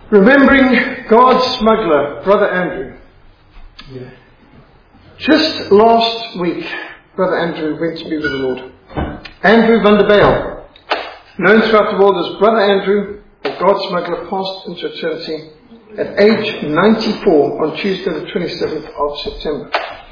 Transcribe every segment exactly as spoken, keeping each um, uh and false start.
Remembering God's smuggler, Brother Andrew. Yeah. Just last week, Brother Andrew went to be with the Lord. Andrew van der Bijl, known throughout the world as Brother Andrew, the God smuggler, passed into eternity at age ninety-four on Tuesday the twenty-seventh of September.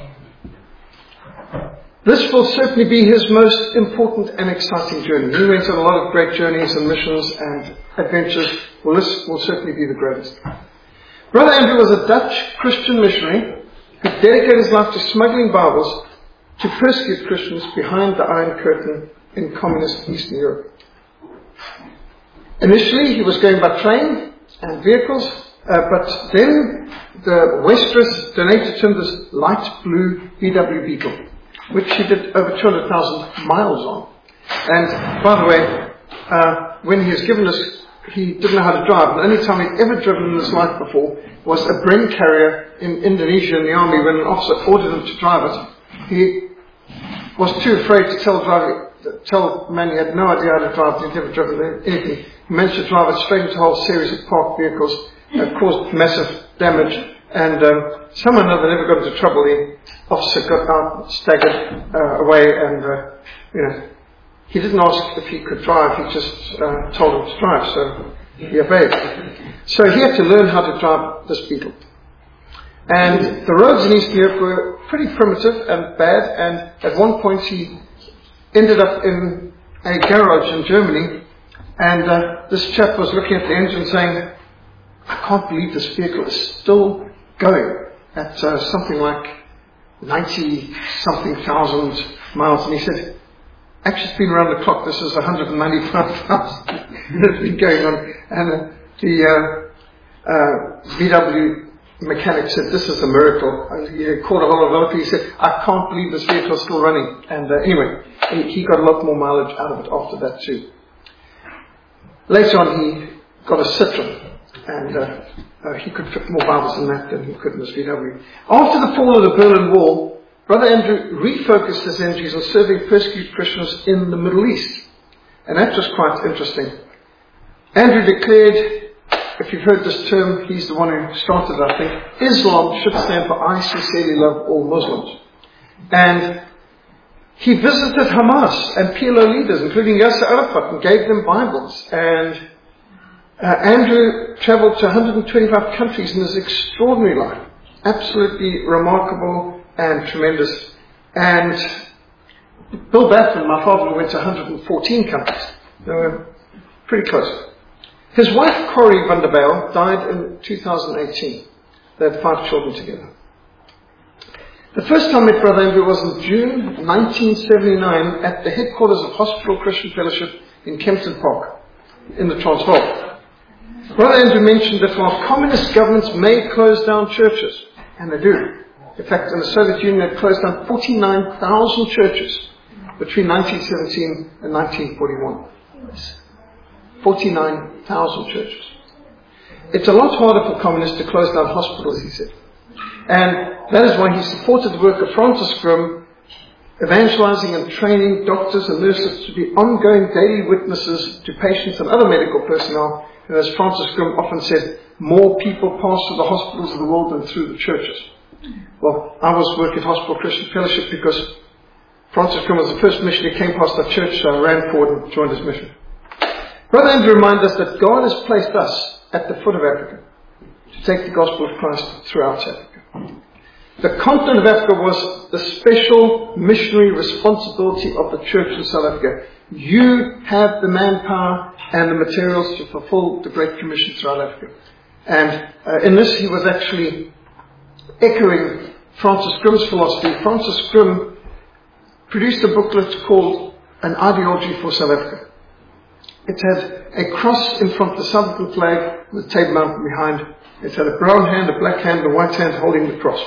This will certainly be his most important and exciting journey. He went on a lot of great journeys and missions and adventures. Well, this will certainly be the greatest. Brother Andrew was a Dutch Christian missionary who dedicated his life to smuggling Bibles to persecute Christians behind the Iron Curtain in communist Eastern Europe. Initially, he was going by train and vehicles, uh, but then the Waitrose donated to him this light blue V W Beetle, which he did over two hundred thousand miles on. And by the way, uh, when he was given this, he didn't know how to drive. The only time he'd ever driven in his life before was a Bren carrier in Indonesia in the army. When an officer ordered him to drive it, he was too afraid to tell the driver, tell the man he had no idea how to drive. He'd never driven anything. He managed to drive it straight into a whole series of parked vehicles, uh, caused massive damage, and um, somehow or another never got into trouble. The officer got out, staggered uh, away, and uh, you know, he didn't ask if he could drive. He just uh, told him to drive, so he obeyed. So he had to learn how to drive this Beetle. And the roads in Eastern Europe were pretty primitive and bad, and at one point he ended up in a garage in Germany, and uh, this chap was looking at the engine saying, I can't believe this vehicle is still going at uh, something like ninety something thousand miles. And he said, actually it's been around the clock, this is one hundred ninety-five thousand it's been going on. And uh, the uh, uh, V W mechanic said, this is a miracle. And he called a whole lot of other people. He said, I can't believe this vehicle is still running. And uh, anyway, he, he got a lot more mileage out of it after that too. Later on he got a Citroen, and uh, uh, he could fit more Bibles in that than he could in this V W. After the fall of the Berlin Wall, Brother Andrew refocused his energies on serving persecuted Christians in the Middle East. And that was quite interesting. Andrew declared, if you've heard this term, he's the one who started it, I think, Islam should stand for I sincerely love all Muslims. And he visited Hamas and P L O leaders, including Yasser Arafat, and gave them Bibles. And uh, Andrew travelled to one hundred twenty-five countries in his extraordinary life. Absolutely remarkable and tremendous. And Bill Baffin, my father, went to one hundred fourteen countries. They were pretty close. His wife, Corrie van der Bijl, died in two thousand eighteen. They had five children together. The first time I met Brother Andrew was in June nineteen seventy-nine at the headquarters of Hospital Christian Fellowship in Kempton Park, in the Transvaal. Brother Andrew mentioned that while communist governments may close down churches, and they do. In fact, in the Soviet Union, they closed down forty-nine thousand churches between nineteen seventeen and nineteen forty-one. forty-nine thousand churches. It's a lot harder for communists to close down hospitals, he said. And that is why he supported the work of Francis Grimm, evangelizing and training doctors and nurses to be ongoing daily witnesses to patients and other medical personnel. And as Francis Grimm often said, more people pass through the hospitals of the world than through the churches. Well, I was working at Hospital Christian Fellowship because Francis Grimm was the first missionary who came past our church, so I ran forward and joined his mission. Brother Andrew reminds us that God has placed us at the foot of Africa to take the gospel of Christ throughout Africa. The continent of Africa was the special missionary responsibility of the church in South Africa. You have the manpower and the materials to fulfill the Great Commission throughout Africa. And uh, in this he was actually echoing Francis Grimm's philosophy. Francis Grimm produced a booklet called An Ideology for South Africa. It had a cross in front of the South African flag with a table mountain behind. It had a brown hand, a black hand, a white hand holding the cross.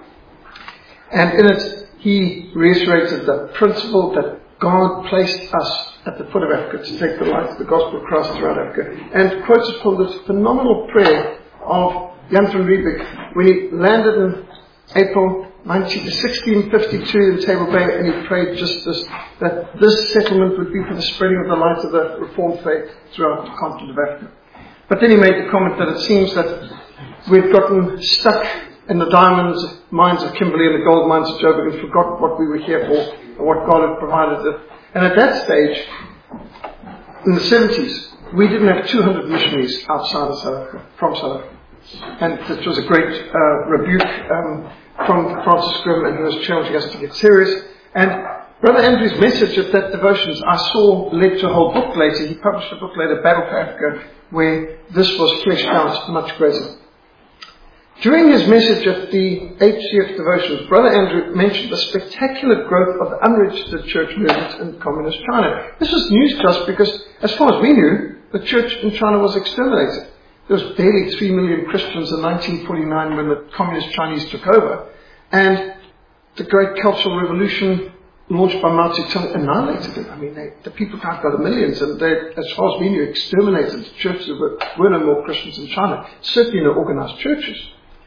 And in it, he reiterated the principle that God placed us at the foot of Africa to take the light of the gospel of Christ throughout Africa. And quoted from this phenomenal prayer of Jan van Riebeeck when he landed in April sixteen fifty-two in Table Bay, and he prayed just this, that this settlement would be for the spreading of the light of the Reformed faith throughout the continent of Africa. But then he made the comment that it seems that we'd gotten stuck in the diamonds mines of Kimberley and the gold mines of Joburg and forgot what we were here for and what God had provided us. And at that stage, in the seventies, we didn't have two hundred missionaries outside of South Africa, from South Africa. And it was a great uh, rebuke um, from Francis Grimm, and he was challenging us to get serious. And Brother Andrew's message at that devotions, I saw, led to a whole book later. He published a book later, Battle for Africa, where this was fleshed out much greater. During his message at the H C F devotions, Brother Andrew mentioned the spectacular growth of the unregistered church movement in communist China. This was news to us because, as far as we knew, the church in China was exterminated. There was barely three million Christians in nineteen forty-nine when the communist Chinese took over. And the great cultural revolution launched by Mao Zedong annihilated it. I mean, they, the people died by the millions, and they, as far as we knew, exterminated churches. There were, were no more Christians in China. Certainly no organized churches.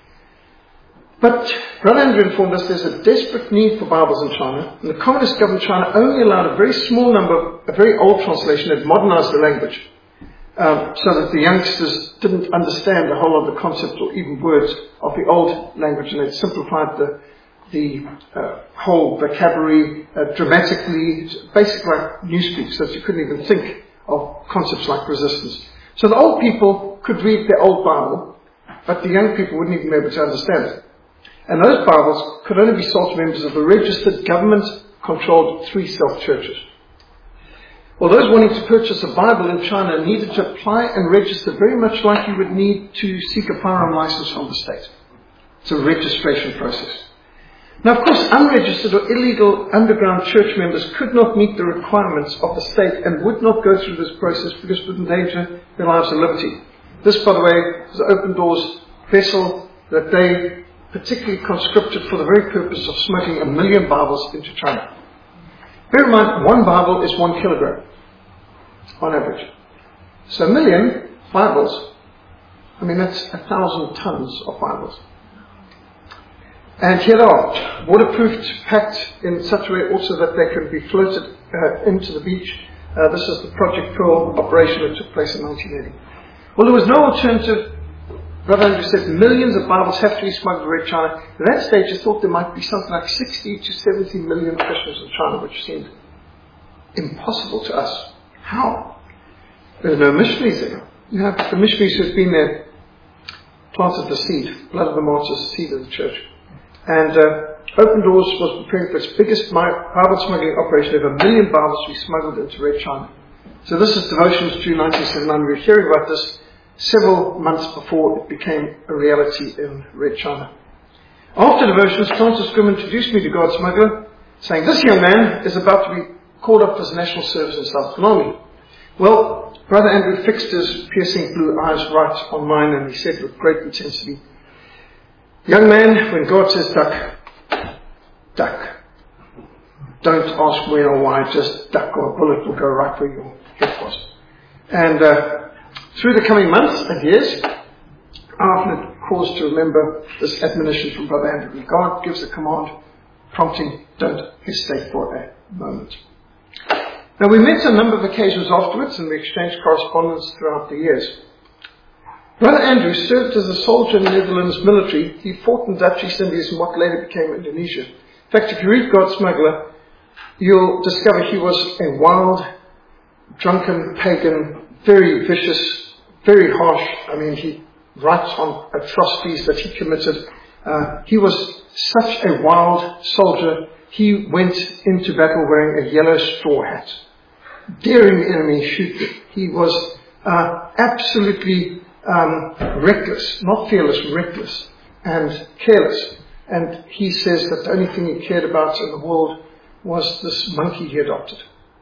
But Brother Andrew informed us there's a desperate need for Bibles in China, and the communist government in China only allowed a very small number, a very old translation that modernized the language, um, so that the youngsters didn't understand the whole of the concepts or even words of the old language, and it simplified the the uh, whole vocabulary uh, dramatically, basically like newspeak, so that you couldn't even think of concepts like resistance. So the old people could read their old Bible, but the young people wouldn't even be able to understand it. And those Bibles could only be sold to members of the registered, government-controlled three-self churches. Well, those wanting to purchase a Bible in China needed to apply and register very much like you would need to seek a firearm license from the state. It's a registration process. Now, of course, unregistered or illegal underground church members could not meet the requirements of the state and would not go through this process because it would endanger their lives and liberty. This, by the way, is the Open Doors vessel that they particularly conscripted for the very purpose of smuggling a million Bibles into China. Bear in mind, one Bible is one kilogram on average. So a million Bibles, I mean, that's a thousand tons of Bibles. And here they are, waterproofed, packed in such a way also that they can be floated uh, into the beach. Uh, this is the Project Pearl operation that took place in nineteen eighty. Well, there was no alternative. Brother Andrew said millions of Bibles have to be smuggled to Red China. At that stage, I thought there might be something like sixty to seventy million Christians in China, which seemed impossible to us. How? There are no missionaries there. You have the missionaries who have been there planted the seed, blood of the martyrs, seed of the church. And uh, Open Doors was preparing for its biggest Bible smuggling operation. There were a million Bibles to be smuggled into Red China. So this is Devotions, June nineteen seventy-nine. We were hearing about this several months before it became a reality in Red China. After Devotions, Francis Grimm introduced me to God Smuggler, saying, this young man is about to be called up for his national service in South African Army. Well, Brother Andrew fixed his piercing blue eyes right on mine, and he said with great intensity, young man, when God says duck, duck. Don't ask where or why, just duck, or a bullet will go right where your head was. And uh, through the coming months and years, I often had cause to remember this admonition from Brother Andrew. When God gives a command, prompting, don't hesitate for a moment. Now, we met on a number of occasions afterwards, and we exchanged correspondence throughout the years. Brother Andrew served as a soldier in the Netherlands military. He fought in Dutch East Indies in what later became Indonesia. In fact, if you read God Smuggler, you'll discover he was a wild, drunken pagan, very vicious, very harsh. I mean, he writes on atrocities that he committed. Uh, he was such a wild soldier. He went into battle wearing a yellow straw hat, daring the enemy, shoot them. He was uh, absolutely um, reckless, not fearless, reckless and careless. And he says that the only thing he cared about in the world was this monkey he adopted.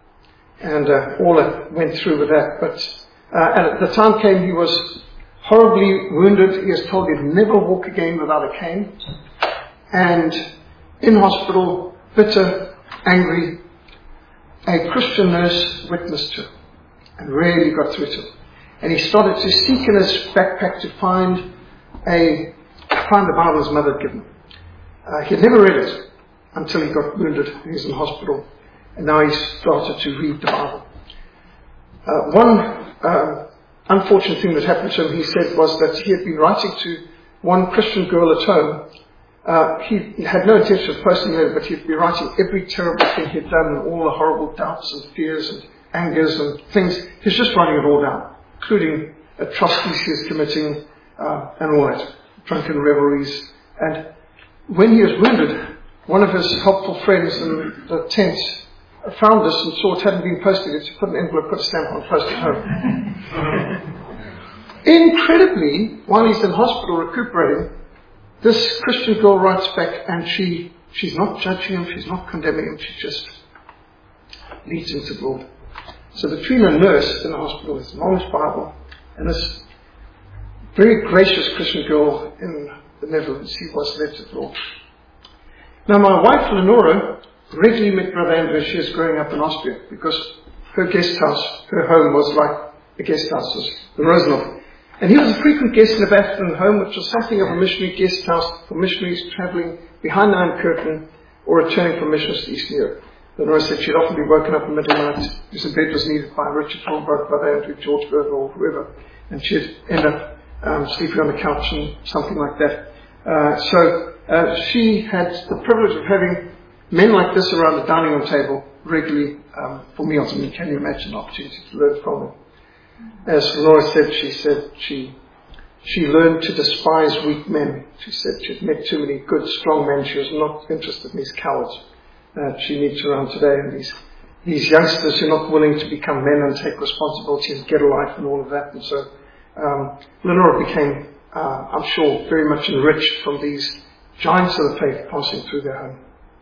And uh, all that went through with that. But uh, and at the time came, he was horribly wounded. He was told he'd never walk again without a cane. And in hospital, bitter, angry, a Christian nurse witnessed to him and really got through to him. And he started to seek in his backpack to find a find the Bible his mother had given him. Uh, he had never read it until he got wounded. He was in hospital. And now he started to read the Bible. Uh, one uh, unfortunate thing that happened to him, he said, was that he had been writing to one Christian girl at home. Uh, he had no intention of posting her, but he'd be writing every terrible thing he'd done and all the horrible doubts and fears and angers and things. He's just writing it all down, including atrocities he was committing uh, and all that, drunken revelries. And when he was wounded, one of his helpful friends in the tent found this and saw it hadn't been posted. He put an envelope, put a stamp on, posted it home. Incredibly, while he's in hospital recuperating, this Christian girl writes back, and she she's not judging him, she's not condemning him, she just leads him to the Lord. So between a nurse in the hospital, this mom's Bible, and this very gracious Christian girl in the Netherlands, he was led to the Lord. Now my wife Lenora regularly met Brother Andrew as she was growing up in Austria, because her guest house, her home was like a guest house, was the Rosenhof. And he was a frequent guest in the Bafton home, which was something of a missionary guest house for missionaries travelling behind the Iron Curtain or returning from missions to Eastern Europe. Lenora said she'd often be woken up in the middle of the night because a bed was needed by Richard Holbrook, Brother Andrew, George Berger, or whoever, and she'd end up um, sleeping on the couch and something like that. Uh, so uh, she had the privilege of having men like this around the dining room table regularly um, for meals. I mean, can you imagine the opportunity to learn from them? As Laura said, she said she she learned to despise weak men. She said she'd met too many good, strong men. She was not interested in these cowards that she meets around today, and these these youngsters who are not willing to become men and take responsibility and get a life and all of that. And so um, Lenora became, uh, I'm sure, very much enriched from these giants of the faith passing through their home.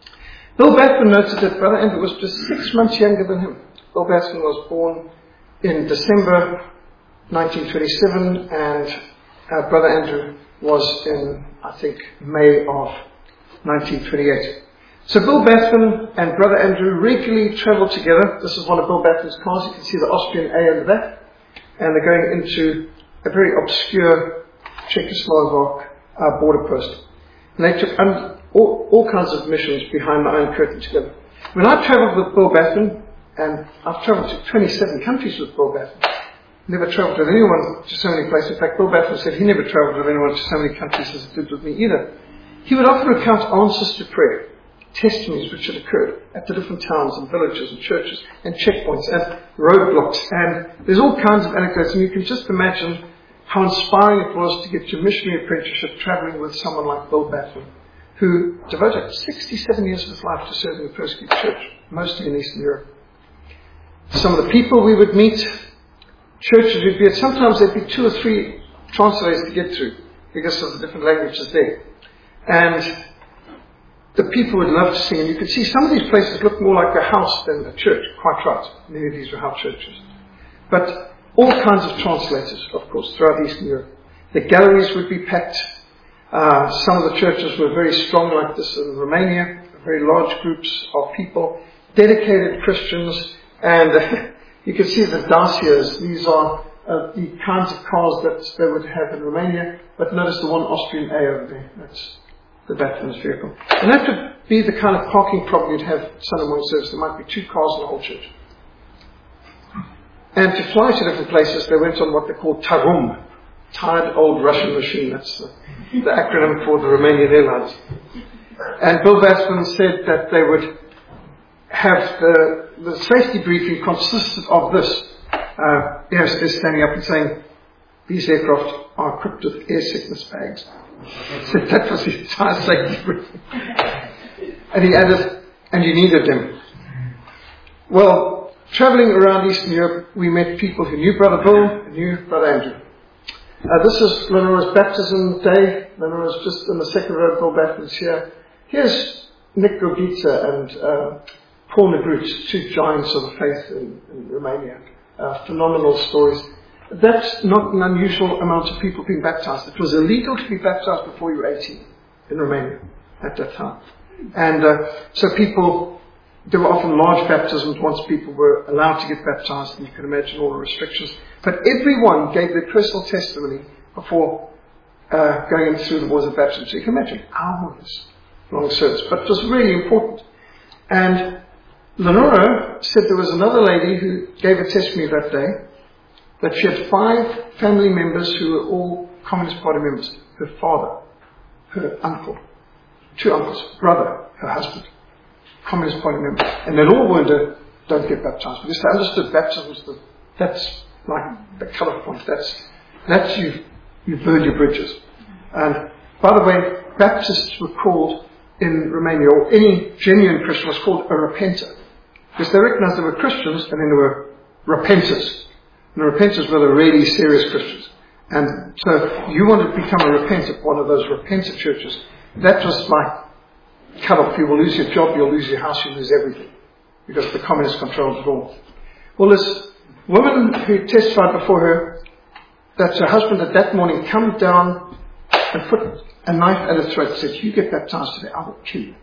Bill Bathman noted that Brother Andrew was just six months younger than him. Bill Bathman was born in December nineteen twenty-seven, and uh, Brother Andrew was in, I think, May of nineteen twenty-eight. So Bill Bathman and Brother Andrew regularly travelled together. This is one of Bill Bathman's cars. You can see the Austrian A in the back. And they're going into a very obscure Czechoslovak uh, border post. And they took un- all, all kinds of missions behind the Iron Curtain together. When I travelled with Bill Bathman, and I've travelled to twenty-seven countries with Bill Bathman, never travelled with anyone to so many places. In fact, Bill Bathman said he never travelled with anyone to so many countries as he did with me either. He would often recount answers to prayer, testimonies which had occurred at the different towns and villages and churches and checkpoints and roadblocks. And there's all kinds of anecdotes, and you can just imagine how inspiring it was to get your missionary apprenticeship travelling with someone like Bill Bathman, who devoted sixty-seven years of his life to serving the persecuted church, mostly in Eastern Europe. Some of the people we would meet, churches we'd be at, sometimes there'd be two or three translators to get through because of the different languages there. And the people would love to sing, and you could see some of these places look more like a house than a church. Quite right. Many of these were house churches. But all kinds of translators, of course, throughout Eastern Europe. The galleries would be packed. Uh, some of the churches were very strong like this in Romania, very large groups of people, dedicated Christians, and uh, you can see the Dacias. These are uh, the kinds of cars that they would have in Romania, but notice the one Austrian A over there. That's the Bathman's vehicle. And that would be the kind of parking problem you'd have Sunday morning service. There might be two cars in the whole church. And to fly to different places, they went on what they call Tarum, Tired Old Russian Machine. That's the, the acronym for the Romanian Airlines. And Bill Bathman said that they would have the, the safety briefing consisted of this. Uh, air hostess standing up and saying, these aircraft are equipped with air sickness bags. So that was the entire safety briefing. And he added, and you needed them. Well, travelling around Eastern Europe, we met people who knew Brother Bill and knew Brother Andrew. Uh, this is Lenora's baptism day. Lenora's just in the second row. Bill Bathman's here. Here's Nick Gogica and uh, Paul Negrut, two giants of the faith in, in Romania. Uh, phenomenal stories. That's not an unusual amount of people being baptized. It was illegal to be baptized before you were eighteen in Romania at that time. And uh, so people, there were often large baptisms once people were allowed to get baptized, and you can imagine all the restrictions. But everyone gave their personal testimony before uh, going through the waters of baptism. So you can imagine hours long service. But it was really important. And Lenora said there was another lady who gave a testimony that day. that she had five family members who were all Communist Party members. Her father, her uncle, two uncles, brother, her husband, Communist Party members. And they'd all warned her, don't get baptized. Because they understood baptism was the, that's like the cut off point. That's, that's you, you burned your bridges. And by the way, Baptists were called in Romania, or any genuine Christian was called a repenter. Because they recognized there were Christians and then there were repenters. And the repenters were the really serious Christians. And so you wanted to become a repenter, one of those repenter churches. That was like cut off. You will lose your job, you'll lose your house, you'll lose everything. Because the communists controlled it all. Well, this woman who testified before her that her husband had that morning come down and put a knife at her throat and said, if you get baptized today, I will kill you.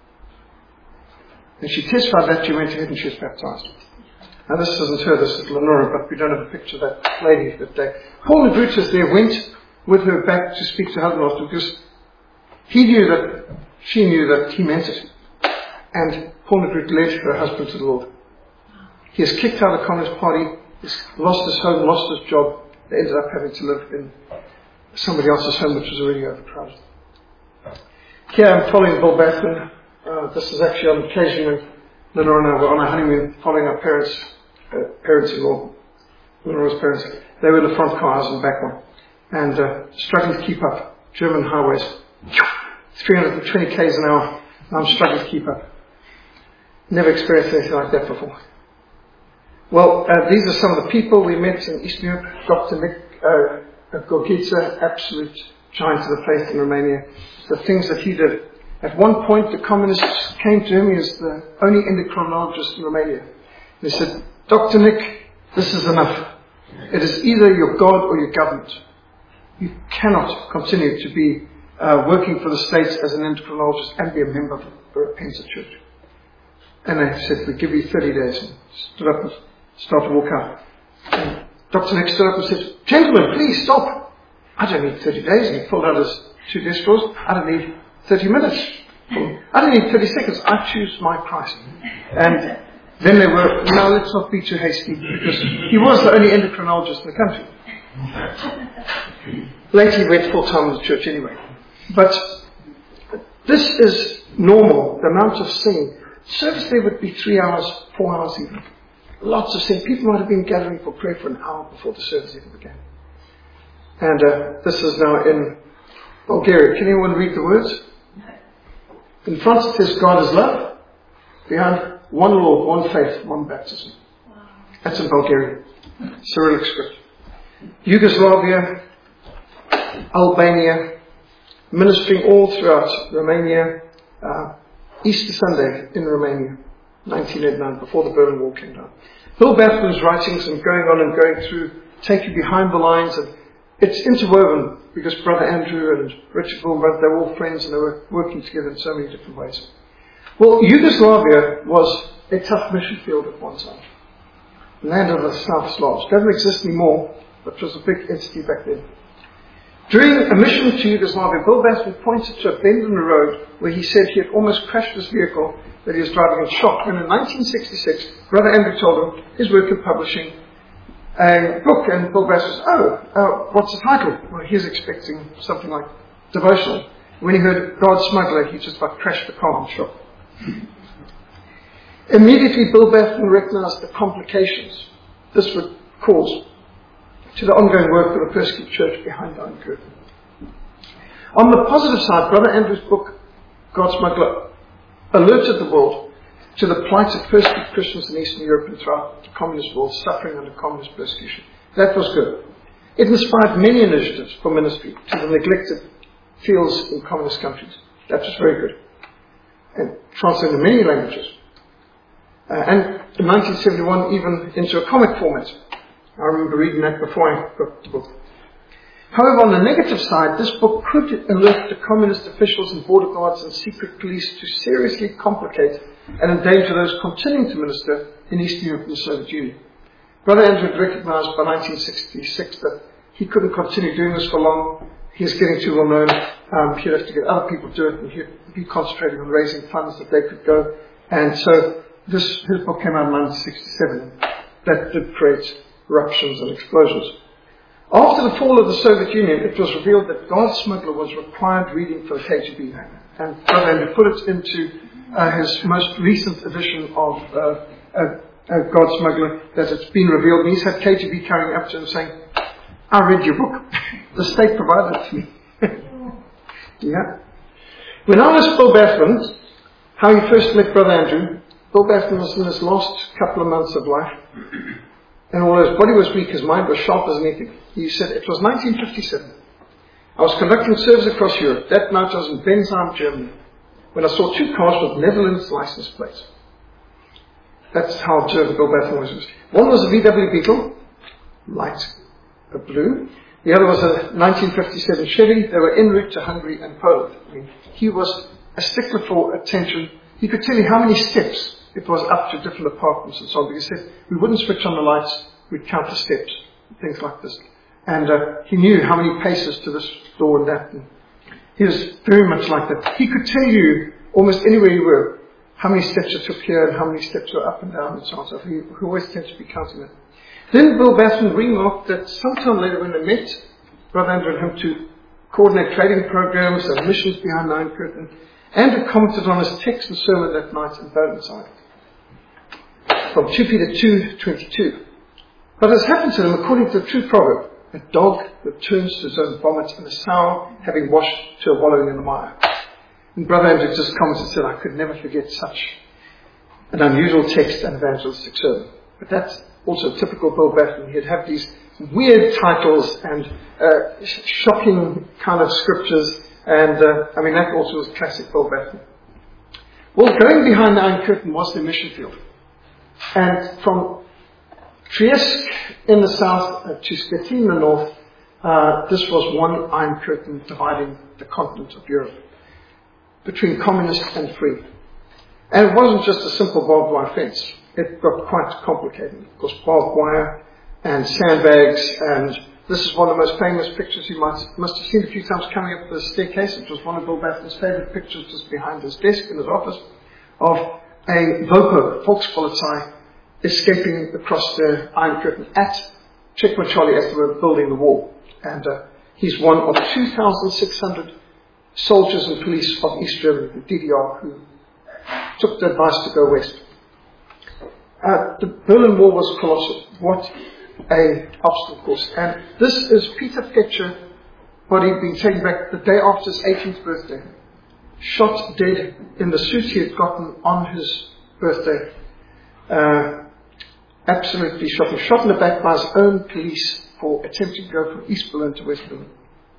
And she testified that, she went ahead and she was baptized. Now this isn't her, this is Lenora, but we don't have a picture of that lady that day. Paul Brutus there went with her back to speak to her husband after, because he knew that, she knew that he meant it. And Paul Brutus led her husband to the Lord. He has kicked out of the Communist Party, he's lost his home, lost his job. They ended up having to live in somebody else's home, which was already overcrowded. Here I'm following Bill Bathman. Uh, this is actually on occasion when Lenora and I were on a honeymoon following our parents, uh, parents-in-law, Lenora's parents. They were in the front car, I was in the back one. And uh, struggling to keep up. German highways, three hundred twenty kays an hour. And I'm struggling to keep up. Never experienced anything like that before. Well, uh, these are some of the people we met in Eastern Europe. Doctor Nick uh, Gorgica, absolute giant of the faith in Romania. The things that he did. At one point, the communists came to him. He was the only endocrinologist in Romania. They said, Doctor Nick, this is enough. It is either your God or your government. You cannot continue to be uh, working for the states as an endocrinologist and be a member of the Repentant Church. And they said, we give you thirty days. And stood up and started to walk out. And Doctor Nick stood up and said, gentlemen, please stop. I don't need thirty days. And he pulled out his two desk drawers. I don't need thirty minutes. I don't need thirty seconds. I choose my price. And then they were, now let's not be too hasty, because he was the only endocrinologist in the country. Later he went full time in the church anyway. But this is normal, the amount of singing. Service there would be three hours, four hours even. Lots of singing. People might have been gathering for prayer for an hour before the service even began. And uh, this is now in Bulgaria. Can anyone read the words? In front it says God is love. Behind, one Lord, one faith, one baptism. That's in Bulgarian. Cyrillic script. Yugoslavia, Albania, ministering all throughout Romania. Uh, Easter Sunday in Romania, nineteen eighty-nine, before the Berlin Wall came down. Bill Bathman's writings and going on and going through take you behind the lines, and it's interwoven because Brother Andrew and Richard Wilbur, they were all friends and they were working together in so many different ways. Well, Yugoslavia was a tough mission field at one time. Land of the South Slavs. Doesn't exist anymore, but it was a big entity back then. During a mission to Yugoslavia, Bill Bathman pointed to a bend in the road where he said he had almost crashed his vehicle that he was driving and shot. And in nineteen sixty-six, Brother Andrew told him his work in publishing a book, and Bill Bass says, oh, uh, what's the title? Well, he's expecting something like devotional. When he heard God Smuggler, he just about crashed the car and shot. Immediately, Bill Bathman recognized the complications this would cause to the ongoing work of the persecuted church behind the Iron Curtain. On the positive side, Brother Andrew's book, God Smuggler, alerted the world to the plight of persecuted Christians in Eastern Europe and throughout the communist world, suffering under communist persecution. That was good. It inspired many initiatives for ministry to the neglected fields in communist countries. That was very good. And translated into many languages. Uh, and in nineteen seventy-one, even into a comic format. I remember reading that before I got the book. However, on the negative side, this book could alert the communist officials and border guards and secret police to seriously complicate and endanger those continuing to minister in Eastern Europe and the Soviet Union. Brother Andrew had recognized by nineteen sixty-six that he couldn't continue doing this for long. He was getting too well known. Um, he'd have to get other people to do it, and he'd be concentrating on raising funds that they could go. And so this his book came out in nineteen sixty-seven. That did create eruptions and explosions. After the fall of the Soviet Union, it was revealed that God Smuggler was required reading for the K G B. And Brother Andrew put it into uh, his most recent edition of uh, uh, uh, God Smuggler, that it's been revealed. And he's had K G B carrying up to him saying, I read your book. The state provided it to me. Yeah. When I asked Bill Bathman how he first met Brother Andrew, Bill Bathman was in his last couple of months of life. And although his body was weak, his mind was sharp as anything. He said, it was nineteen fifty-seven. I was conducting service across Europe. That night I was in Bensheim, Germany, when I saw two cars with Netherlands license plates. That's how observant Bill Bathman was. One was a V W Beetle, light a blue. The other was a nineteen fifty-seven Chevy. They were en route to Hungary and Poland. I mean, he was a stickler for attention. He could tell you how many steps it was up to different apartments and so on. Because he said, we wouldn't switch on the lights, we'd count the steps, things like this. And uh, he knew how many paces to this door and that. And he was very much like that. He could tell you almost anywhere you were, how many steps it took here and how many steps were up and down and so on. So he, he always tends to be counting that. Then Bill Bathman remarked that sometime later when they met, Brother Andrew and him, to coordinate trading programs and missions behind the Iron Curtain, Andrew commented on his text and sermon that night in Bodenside, from Second Peter two twenty-two. But as happened to them, according to the true proverb, a dog returns to his own vomit, and a sow, having washed, to a wallowing in the mire. And Brother Andrew just commented and said, I could never forget such an unusual text and evangelistic sermon. But that's also typical Bill Bathman. He'd have these weird titles and uh, shocking kind of scriptures. And, uh, I mean, that also was classic Bill Bathman. Well, going behind the Iron Curtain was the mission field. And from Trieste in the south uh, to Stettin in the north, uh, this was one Iron Curtain dividing the continent of Europe between communist and free. And it wasn't just a simple barbed wire fence. It got quite complicated. Of course, barbed wire and sandbags, and this is one of the most famous pictures you might, must have seen a few times coming up the staircase. It was one of Bill Bathman's favourite pictures just behind his desk in his office of a Vopo, Volkspolizei, escaping across the Iron Curtain at Checkpoint Charlie as they were building the wall. And uh, he's one of two thousand six hundred soldiers and police of East Germany, the D D R, who took the advice to go west. Uh, the Berlin Wall was colossal. What a obstacle course. And this is Peter Fletcher, body being taken back the day after his eighteenth birthday. Shot dead in the suit he had gotten on his birthday. Uh, absolutely shot. He shot in the back by his own police for attempting to go from East Berlin to West Berlin.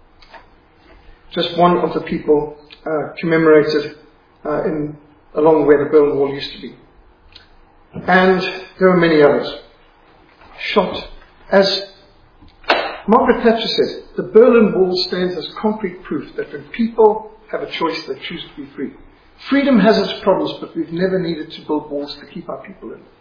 Just one of the people uh, commemorated uh, in along where the Berlin Wall used to be. And there were many others. Shot. As Margaret Thatcher said, the Berlin Wall stands as concrete proof that when people have a choice, they choose to be free. Freedom has its problems, but we've never needed to build walls to keep our people in.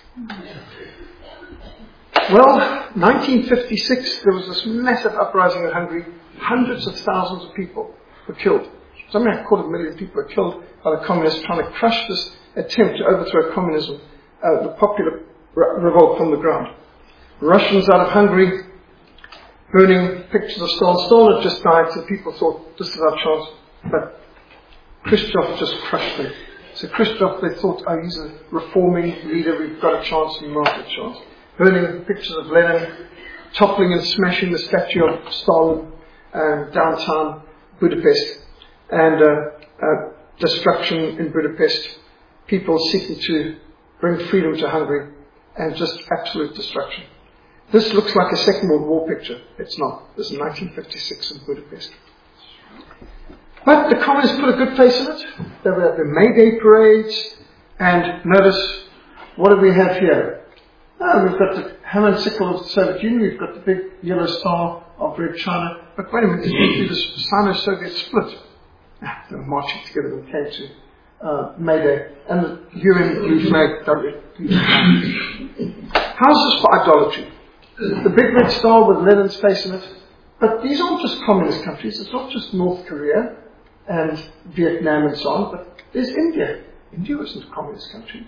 Well, nineteen fifty-six, there was this massive uprising in Hungary. Hundreds of thousands of people were killed. Something like a quarter of a million people were killed by the communists trying to crush this attempt to overthrow communism, uh, the popular re- revolt from the ground. Russians out of Hungary, burning pictures of Stalin. Stalin had just died, so people thought, this is our chance. But Khrushchev just crushed them. So Khrushchev, they thought, oh, he's a reforming leader, we've got a chance, we might have a chance. Burning pictures of Lenin, toppling and smashing the statue of Stalin um, downtown Budapest, and uh, uh, destruction in Budapest, people seeking to bring freedom to Hungary, and just absolute destruction. This looks like a Second World War picture. It's not. This is nineteen fifty-six in Budapest. But the communists put a good face in it. They were at the May Day parades, and notice, what do we have here? Oh, we've got the hammer and sickle of the Soviet Union, we've got the big yellow star of Red China, but wait a minute, there's the Sino-Soviet split. Ah, they were marching together when it came to uh, May Day, and the U N blue flag directly. How's this for idolatry? The big red star with Lenin's face in it. But these aren't just communist countries, it's not just North Korea and Vietnam and so on, but there's India. India isn't a communist country.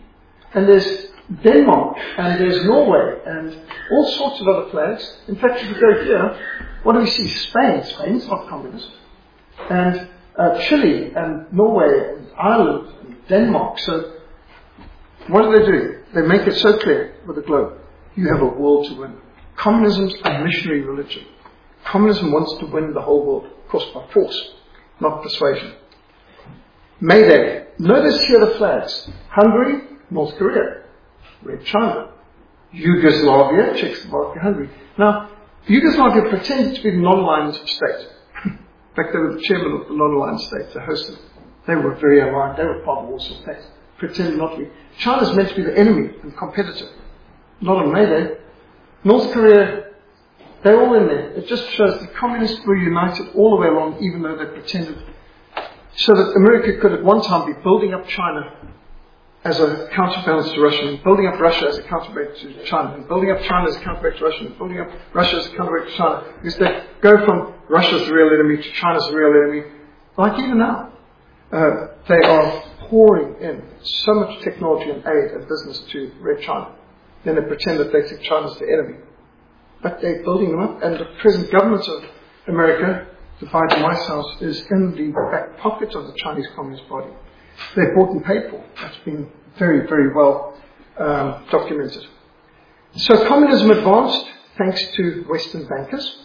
and there's Denmark, and there's Norway, and all sorts of other flags. In fact, if you go here, what do we see? Spain. Spain's not communist. And uh, Chile, and Norway, and Ireland, and Denmark. So, what do they do? They make it so clear with the globe. You have a world to win. Communism's a missionary religion. Communism wants to win the whole world, of course, by force, not persuasion. May Day. Notice here the flags. Hungary, North Korea. Red China. Yugoslavia, Czechoslovakia, Hungary. Now, Yugoslavia pretended to be the non-aligned state. In fact, they were the chairman of the non-aligned state, they hosted. They were very aligned. They were part of the Warsaw Pact. Pretended not to be. China's meant to be the enemy and competitor. Not on May Day. North Korea, they're all in there. It just shows the communists were united all the way along, even though they pretended. So that America could at one time be building up China as a counterbalance to Russia, and building up Russia as a counterbalance to China, and building up China as a counterbalance to Russia, and building up Russia as a counterbalance to China. Because they go from Russia's the real enemy to China's the real enemy. Like even now, uh, they are pouring in so much technology and aid and business to Red China. Then they pretend that they think China's the enemy. But they're building them up, and the present government of America, the Biden White House, is in the back pocket of the Chinese Communist Party. They're bought and paid for. That's been very, very well um, documented. So communism advanced thanks to Western bankers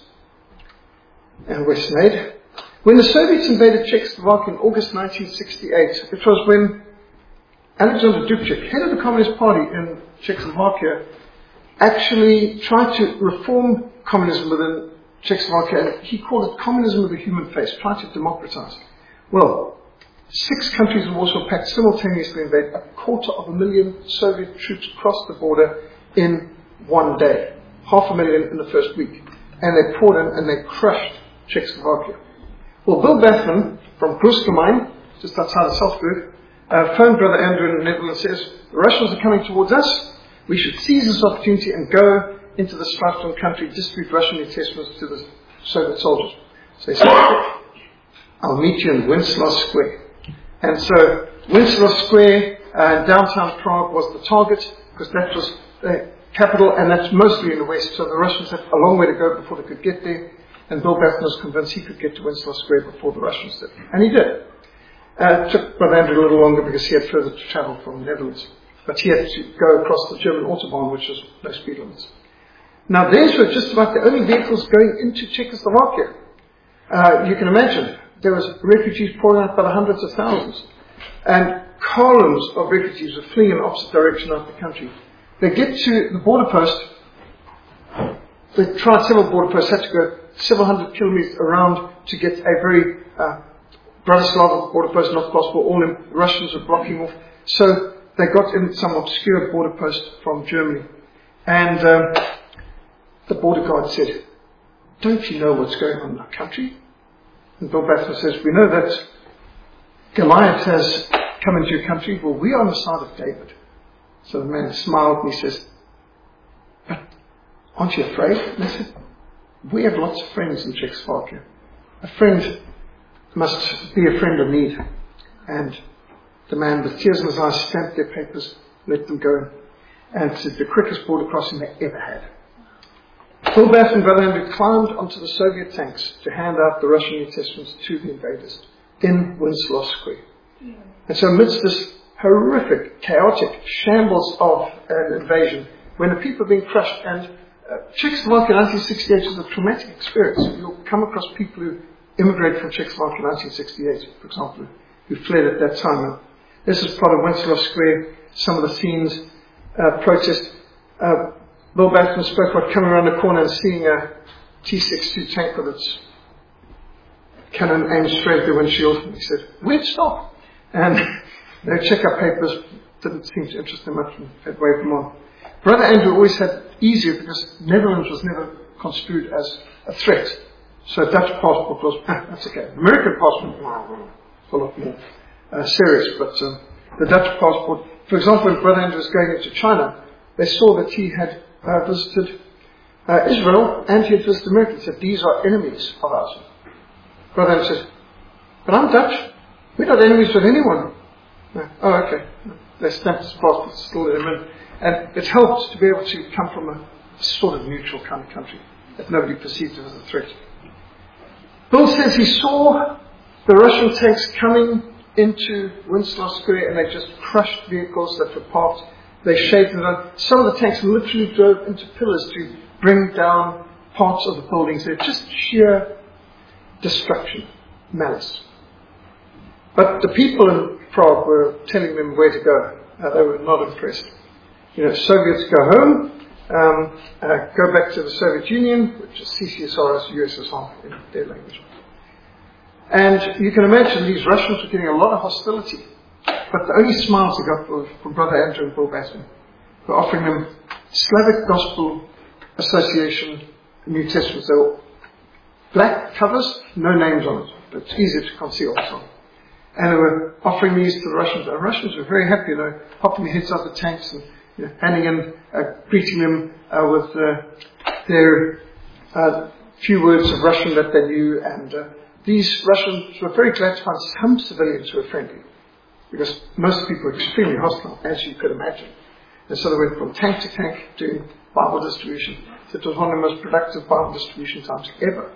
and Western aid. When the Soviets invaded Czechoslovakia in August nineteen sixty-eight, it was when Alexander Dubček, head of the Communist Party in Czechoslovakia, actually tried to reform communism within Czechoslovakia, and he called it communism with a human face, tried to democratize. Well, six countries in the Warsaw Pact simultaneously invade. A quarter of a million Soviet troops crossed the border in one day. Half a million in the first week. And they poured in and they crushed Czechoslovakia. Well, Bill Bathman from Kruskemine, just outside of Salzburg, uh, phoned Brother Andrew in the Netherlands and says, the Russians are coming towards us. We should seize this opportunity and go into the strife-torn country, distribute Russian New Testaments to the Soviet soldiers. So he said, I'll meet you in Wenceslas Square. And so Wenceslas Square uh, in downtown Prague was the target, because that was the capital, and that's mostly in the west. So the Russians had a long way to go before they could get there. And Bill Bathman was convinced he could get to Wenceslas Square before the Russians did. And he did. Uh, it took Brother Andrew a little longer because he had further to travel from the Netherlands. But he had to go across the German Autobahn, which is no speed limits. Now, these were just about the only vehicles going into Czechoslovakia. Uh, you can imagine, there was refugees pouring out by the hundreds of thousands. And columns of refugees were fleeing in the opposite direction out the country. They get to the border post. They tried several border posts, had to go several hundred kilometers around to get a very uh, Bratislava border post, not possible. All the Russians were blocking off. So they got in some obscure border post from Germany. And um, the border guard said, don't you know what's going on in our country? And Bill Bathman says, we know that Goliath has come into your country. Well, we are on the side of David. So the man smiled and he says, but aren't you afraid? And they said, we have lots of friends in Czechoslovakia. A friend must be a friend of need. And the man with tears in his eyes stamped their papers, let them go, and said the quickest border crossing they ever had. Bill Bath and Brother Andrew climbed onto the Soviet tanks to hand out the Russian New Testaments to the invaders in Wenceslas Square. Yeah. And so amidst this horrific, chaotic shambles of an invasion, when the people are being crushed, and uh, Czechoslovakia in nineteen sixty-eight was a traumatic experience. You'll come across people who immigrated from Czechoslovakia in nineteen sixty-eight, for example, who fled at that time. This is part of Wenceslas Square, some of the scenes, uh, protest. Uh, Bill Bathman spoke about coming around the corner and seeing a T sixty-two tank with its cannon aimed straight at the windshield. And he said, where'd it stop? And they check our papers, didn't seem to interest them much, and had waved them on. Brother Andrew always had it easier because Netherlands was never construed as a threat. So Dutch passport was, ah, that's okay. American passport, well, a lot more uh, serious, but um, the Dutch passport, for example, when Brother Andrew was going into China, they saw that he had uh, visited uh, Israel and he had visited America. He said, these are enemies of ours. Brother Andrew said, but I'm Dutch. We're not enemies with anyone. No. Oh, okay. No. they snapped his passport, still let him in. And it helped to be able to come from a sort of neutral kind of country that nobody perceived as a threat. Bill says he saw the Russian tanks coming into Winslaw Square and they just crushed vehicles that were parked. They shaved them down. Some of the tanks literally drove into pillars to bring down parts of the buildings. They're just sheer destruction, malice. But the people in Prague were telling them where to go. Uh, they were not impressed. You know, Soviets go home, um, uh, go back to the Soviet Union, which is C C S R as U S S R in their language. And you can imagine these Russians were getting a lot of hostility. But the only smiles they got were from Brother Andrew and Bill Bassman. They were offering them Slavic Gospel Association New Testaments. They were black covers, no names on it. But it's easy to conceal. So. And they were offering these to the Russians. The Russians were very happy, you know, popping their heads out the tanks and you know, handing in, uh, greeting them uh, with uh, their uh, few words of Russian that they knew. And uh, these Russians were very glad to find some civilians who were friendly, because most people were extremely hostile, as you could imagine. And so they went from tank to tank doing Bible distribution. So it was one of the most productive Bible distribution times ever.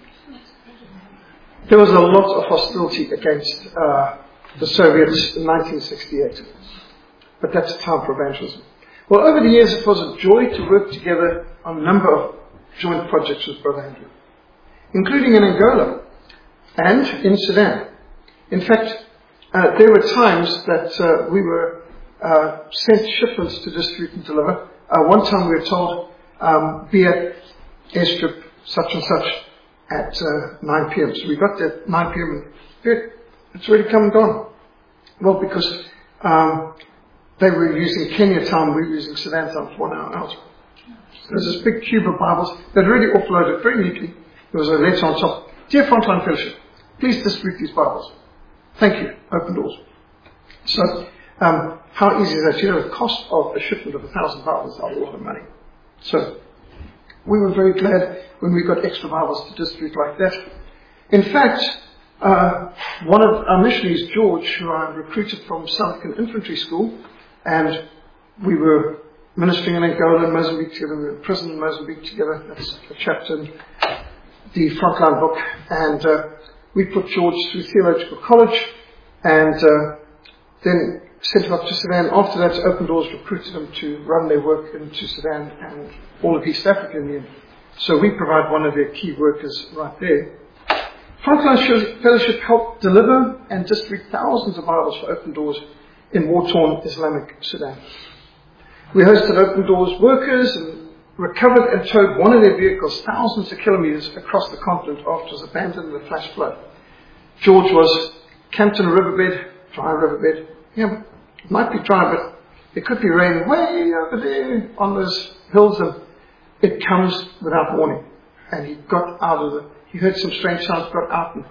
There was a lot of hostility against uh, the Soviets in nineteen sixty-eight. But that's a time for evangelism. Well, over the years it was a joy to work together on a number of joint projects with Brother Andrew, including in Angola and in Sudan. In fact, uh, there were times that uh, we were uh, sent shipments to distribute and deliver. Uh, one time we were told, um, be at airstrip such and such at uh, nine p.m. So we got there at nine p.m. and it's already come and gone. Well, because um, they were using Kenya time, we were using Sudan time for one hour out. There's this big cube of Bibles that really offloaded very neatly. There was a letter on top. Dear Frontline Fellowship, please distribute these Bibles. Thank you. Open doors. So, um, how easy is that? You know, the cost of a shipment of a thousand Bibles is a lot of money. So, we were very glad when we got extra Bibles to distribute like that. In fact, uh, one of our missionaries, George, who I recruited from South African Infantry School, and we were ministering in Angola and Mozambique together. We were in prison in Mozambique together. That's a chapter in the Frontline book. And uh, we put George through theological college and uh, then sent him up to Sudan. After that, Open Doors recruited him to run their work into Sudan and all of East Africa in the end. So we provide one of their key workers right there. Frontline Fellowship helped deliver and distribute thousands of Bibles for Open Doors in war-torn Islamic Sudan. We hosted Open Doors workers and recovered and towed one of their vehicles thousands of kilometers across the continent after it was abandoned in the flash flood. George was camped in a riverbed, dry riverbed. Yeah, it might be dry, but it could be raining way over there on those hills, and it comes without warning. And he got out of the, he heard some strange sounds, got out, and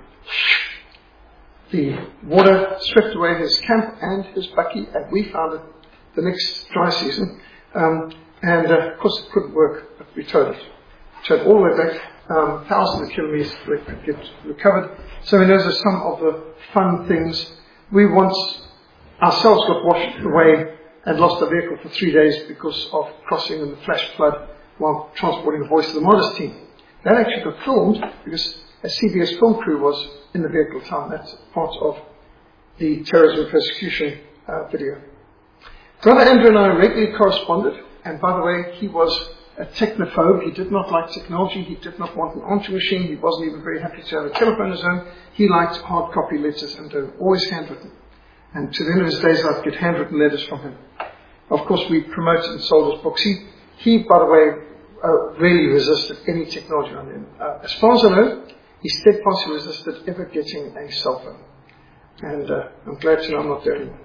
the water swept away his camp and his bakkie, and we found it the next dry season. Um, and uh, of course it couldn't work, but we towed it. Towed all the way back, um, thousands of kilometers where it could get recovered. So he knows are some of the fun things. We once ourselves got washed away and lost a vehicle for three days because of crossing in the flash flood while transporting the Voice of the Modest team. That actually got filmed because a C B S film crew was in the vehicle time. That's part of the terrorism persecution uh, video. Brother Andrew and I regularly corresponded, and by the way, he was a technophobe. He did not like technology. He did not want an answering machine. He wasn't even very happy to have a telephone at his own. He liked hard copy letters, and they were always handwritten. And to the end of his days, I'd get handwritten letters from him. Of course, we promoted and sold his books. He, he by the way, uh, really resisted any technology on him. Uh, as far as I know, he steadfastly resisted ever getting a cell phone. And uh, I'm glad to know I'm not there anymore.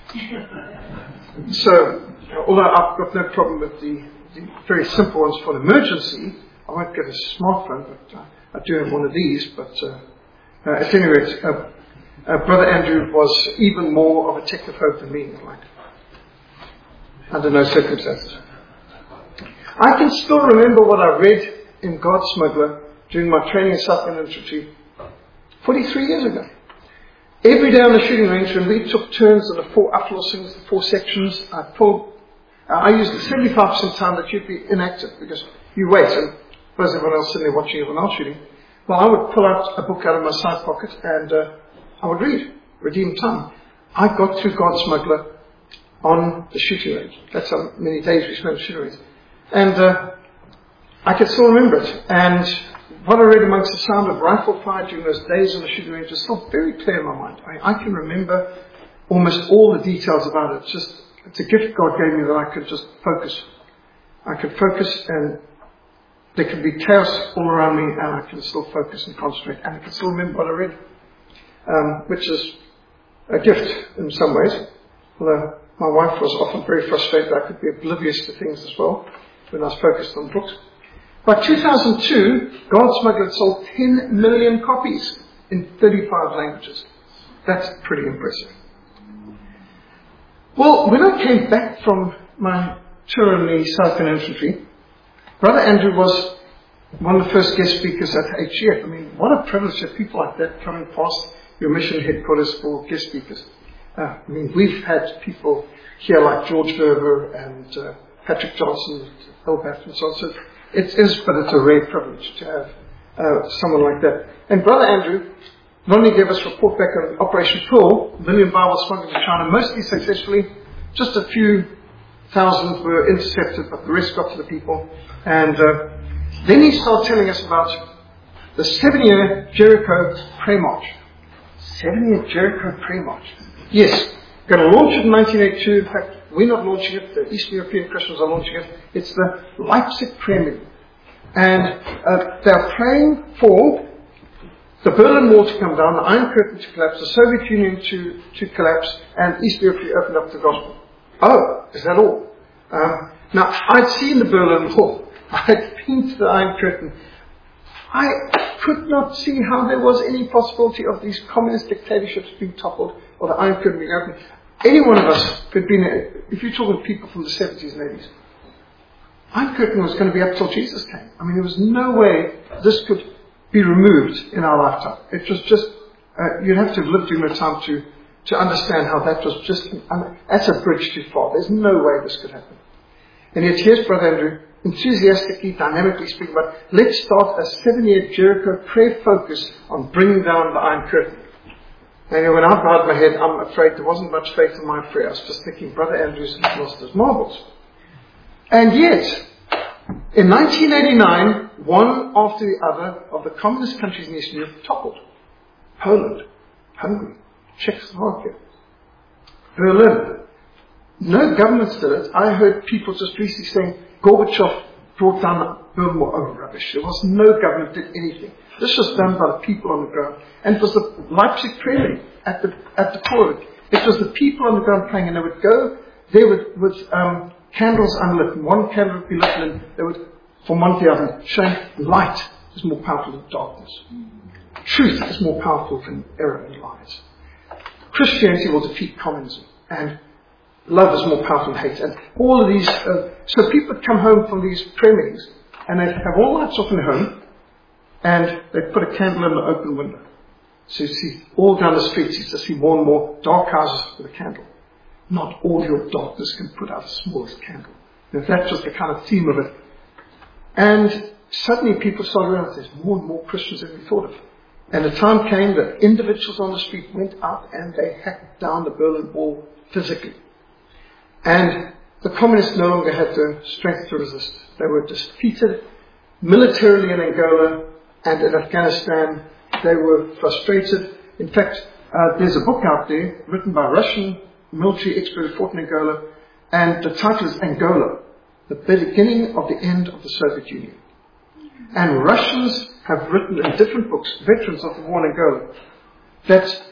So, although I've got no problem with the, the very simple ones for an emergency, I won't get a smartphone, but uh, I do have one of these. But uh, uh, at any rate, uh, uh, Brother Andrew was even more of a technophobe than me, like, under no circumstances. I can still remember what I read in God Smuggler during my training in South African Infantry forty-three years ago. Every day on the shooting range, when we took turns in the four uplossings, the four sections, I pulled, uh, I used the seventy-five percent time that you'd be inactive because you wait, and suppose everyone else sitting there watching everyone else shooting. Well, I would pull out a book out of my side pocket and uh, I would read, redeem time. I got through God Smuggler on the shooting range. That's how many days we spent on the shooting range. And uh, I can still remember it. And what I read amongst the sound of rifle fire during those days on the shooting range is still very clear in my mind. I, mean, I can remember almost all the details about it. It's just, it's a gift God gave me that I could just focus. I could focus, and there could be chaos all around me, and I can still focus and concentrate, and I can still remember what I read, um, which is a gift in some ways. Although my wife was often very frustrated, I could be oblivious to things as well when I was focused on books. By two thousand two, God Smuggler sold ten million copies in thirty-five languages. That's pretty impressive. Well, when I came back from my tour in the Southern Infantry, Brother Andrew was one of the first guest speakers at H G F. I mean, what a privilege to have people like that coming past your mission headquarters for guest speakers. Uh, I mean, we've had people here like George Verver and uh, Patrick Johnson, Elbath and so on. So it is, but it's a rare privilege to have uh, someone like that. And Brother Andrew not only gave us a report back on Operation Pearl, a million Bibles smuggled to China, mostly successfully. Just a few thousand were intercepted, but the rest got to the people. And uh, then he started telling us about the seven-year Jericho prayer march. Seven-year Jericho prayer march. Yes, going to launch it in nineteen eighty-two. In fact, we're not launching it. The Eastern European Christians are launching it. It's the Leipzig prayer meeting. And uh, they're praying for the Berlin Wall to come down, the Iron Curtain to collapse, the Soviet Union to, to collapse, and East Europe to open up the gospel. Oh, is that all? Um, now, I'd seen the Berlin Wall. I'd been to the Iron Curtain. I could not see how there was any possibility of these communist dictatorships being toppled or the Iron Curtain being opened. Any one of us could be, if you're talking to people from the seventies and eighties, Iron Curtain was going to be up till Jesus came. I mean, there was no way this could be removed in our lifetime. It was just, uh, you'd have to have lived during the time to, to understand how that was just, I mean, that's a bridge too far. There's no way this could happen. And yet here's Brother Andrew, enthusiastically, dynamically speaking about, let's start a seven-year Jericho prayer focus on bringing down the Iron Curtain. And when I bowed my head, I'm afraid there wasn't much faith in my prayer. I was just thinking, Brother Andrew's lost his marbles. And yet, in nineteen eighty-nine, one after the other of the communist countries in Eastern Europe toppled. Poland, Hungary, Czechoslovakia, Berlin. No governments did it. I heard people just recently saying, Gorbachev brought down the Berlin Wall. Oh, rubbish. There was no government did anything. This was done by the people on the ground. And it was the Leipzig prayer meeting at the, at the core of it. It was the people on the ground praying, and they would go there with, with um, candles unlit. And one candle would be lit, and they would, from one to the other, showing light is more powerful than darkness. Truth is more powerful than error and lies. Christianity will defeat communism, and love is more powerful than hate. And all of these, uh, so people would come home from these prayer meetings, and they'd have all lights off in their home, and they'd put a candle in the open window. So you see, all down the streets, you see more and more dark houses with a candle. Not all your darkness can put out the smallest candle. Now, that was the kind of theme of it. And suddenly people started realizing there's more and more Christians than we thought of. And the time came that individuals on the street went out and they hacked down the Berlin Wall physically. And the communists no longer had the strength to resist. They were defeated militarily in Angola and in Afghanistan. They were frustrated. In fact, uh, there's a book out there written by a Russian military expert who fought in Angola, and the title is Angola, the beginning of the end of the Soviet Union. And Russians have written in different books, veterans of the war in Angola, that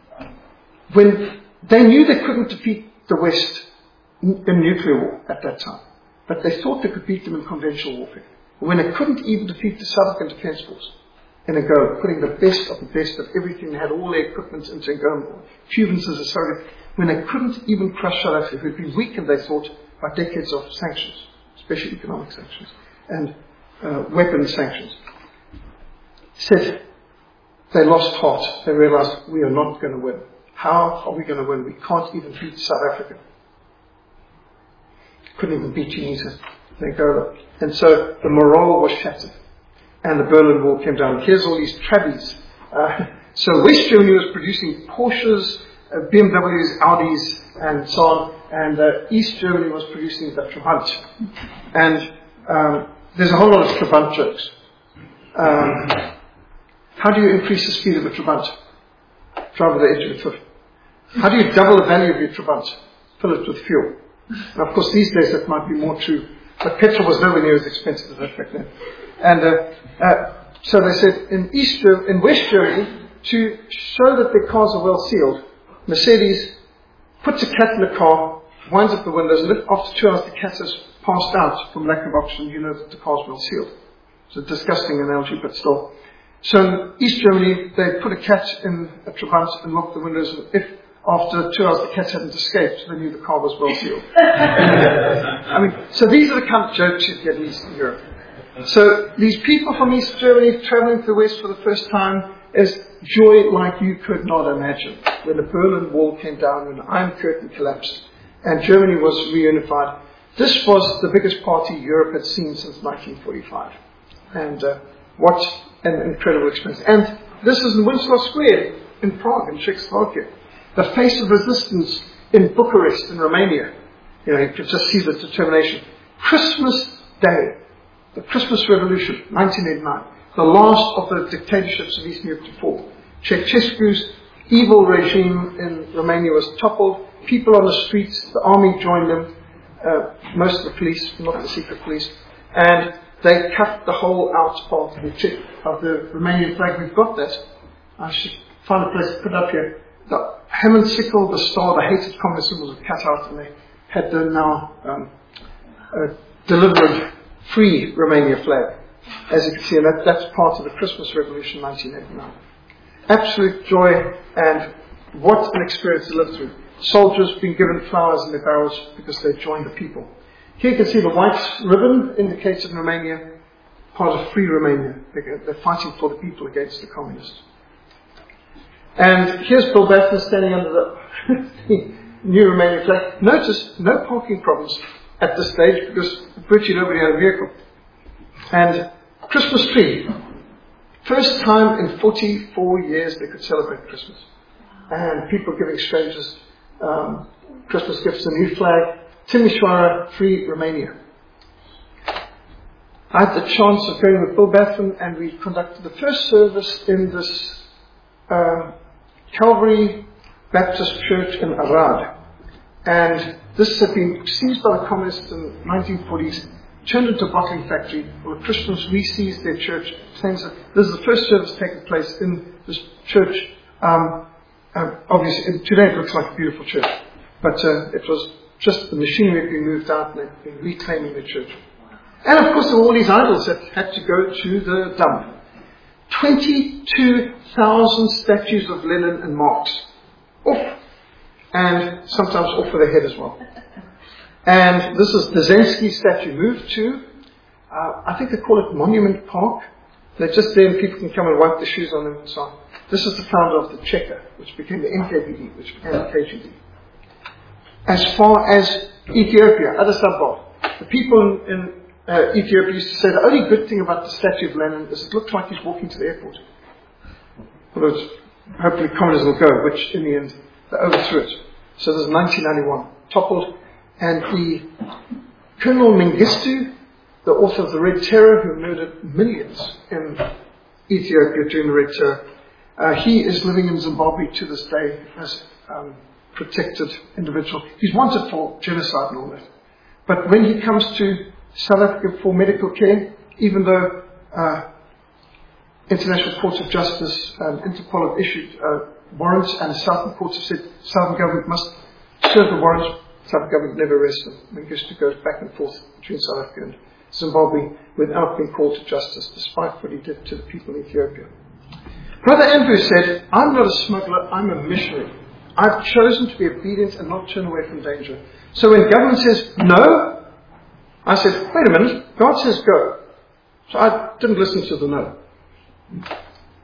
when they knew they couldn't defeat the West in nuclear war at that time, but they thought they could beat them in conventional warfare. When they couldn't even defeat the South African Defence Force in Angola, putting the best of the best of everything, they had all their equipment into Angola, Cubans as a Soviet, when they couldn't even crush South Africa, who'd been weakened, they thought, by decades of sanctions, especially economic sanctions, and uh, weapons sanctions. Said, they lost heart. They realized, we are not going to win. How are we going to win? We can't even beat South Africa. Couldn't even beat Tunisia. They go, and so the morale was shattered. And the Berlin Wall came down. Here's all these Trabbies. Uh, so West Germany was producing Porsches, uh, B M Ws, Audis, and so on. And uh, East Germany was producing the Trabant. And um, there's a whole lot of Trabant jokes. Um, how do you increase the speed of a Trabant? Drive with the edge of a cliff. How do you double the value of your Trabant? Fill it with fuel. Now, of course, these days that might be more true. But petrol was nowhere near as expensive as that back then. And uh, uh, so they said in East Germany, in West Germany, to show that their cars are well sealed, Mercedes puts a cat in the car, winds up the windows, and if after two hours the cat has passed out from lack of oxygen, you know that the car's well sealed. It's a disgusting analogy, but still. So in East Germany, they put a cat in a Trabant and locked the windows, and if after two hours the cat hadn't escaped, they knew the car was well sealed. I mean, so these are the kind of jokes you get in Eastern Europe. So these people from East Germany traveling to the West for the first time is joy like you could not imagine. When the Berlin Wall came down, when the Iron Curtain collapsed, and Germany was reunified, this was the biggest party Europe had seen since nineteen forty-five. And uh, what an incredible experience. And this is in Wenceslas Square in Prague, in Czechoslovakia. The face of resistance in Bucharest, in Romania. You know, you could just see the determination. Christmas Day, the Christmas Revolution, nineteen eighty-nine. The last of the dictatorships of Eastern Europe to fall. Ceausescu's evil regime in Romania was toppled. People on the streets, the army joined them, uh, most of the police, not the secret police, and they cut the hole out of the tip of the Romanian flag. We've got that. I should find a place to put up here. The hem and sickle, the star, the hated communist symbols were cut out, and they had the now um, uh, delivered free Romania flag. As you can see, and that, that's part of the Christmas Revolution, nineteen eighty-nine. Absolute joy, and what an experience to live through. Soldiers being given flowers in their barrels because they joined the people. Here you can see the white ribbon indicates in Romania, part of free Romania. They're fighting for the people against the communists. And here's Bill Batten standing under the new Romanian flag. Notice, no parking problems at this stage because virtually nobody had a vehicle. And Christmas tree. First time in forty-four years they could celebrate Christmas. And people giving strangers um, Christmas gifts, a new flag. Timișoara, free Romania. I had the chance of going with Bill Batten, and we conducted the first service in this um, Calvary Baptist Church in Arad. And this had been seized by the communists in the nineteen forties, turned into a bottling factory. For Christians, we seized their church. This is the first service taking place in this church. Um, uh, obviously, today it looks like a beautiful church, but uh, it was just the machinery being moved out and they'd been reclaiming the church. And of course, there were all these idols that had to go to the dump. twenty-two thousand statues of Lenin and Marx. Off. And sometimes off with their head as well. And this is the Zensky statue moved to, uh, I think they call it Monument Park. They're just there and people can come and wipe their shoes on them and so on. This is the founder of the Cheka, which became the N K V D, which became the K G B. As far as Ethiopia, Addis Ababa, the people in, in uh, Ethiopia used to say the only good thing about the statue of Lenin is it looks like he's walking to the airport. Although hopefully communism will go, which in the end they overthrew it. So this is nineteen ninety-one, toppled, and the Colonel Mengistu, the author of the Red Terror, who murdered millions in Ethiopia during the Red Terror, uh, he is living in Zimbabwe to this day as um, protected individual. He's wanted for genocide and all that. But when he comes to South Africa for medical care, even though uh, International Court of Justice and Interpol have issued uh, warrants, and the Southern courts have said Southern government must serve the warrants, Southern government never arrests him. Mengistu goes back and forth between South Africa and Zimbabwe without being called to justice, despite what he did to the people in Ethiopia. Brother Andrew said, I'm not a smuggler, I'm a missionary. I've chosen to be obedient and not turn away from danger. So when government says no, I said, wait a minute, God says go. So I didn't listen to the no.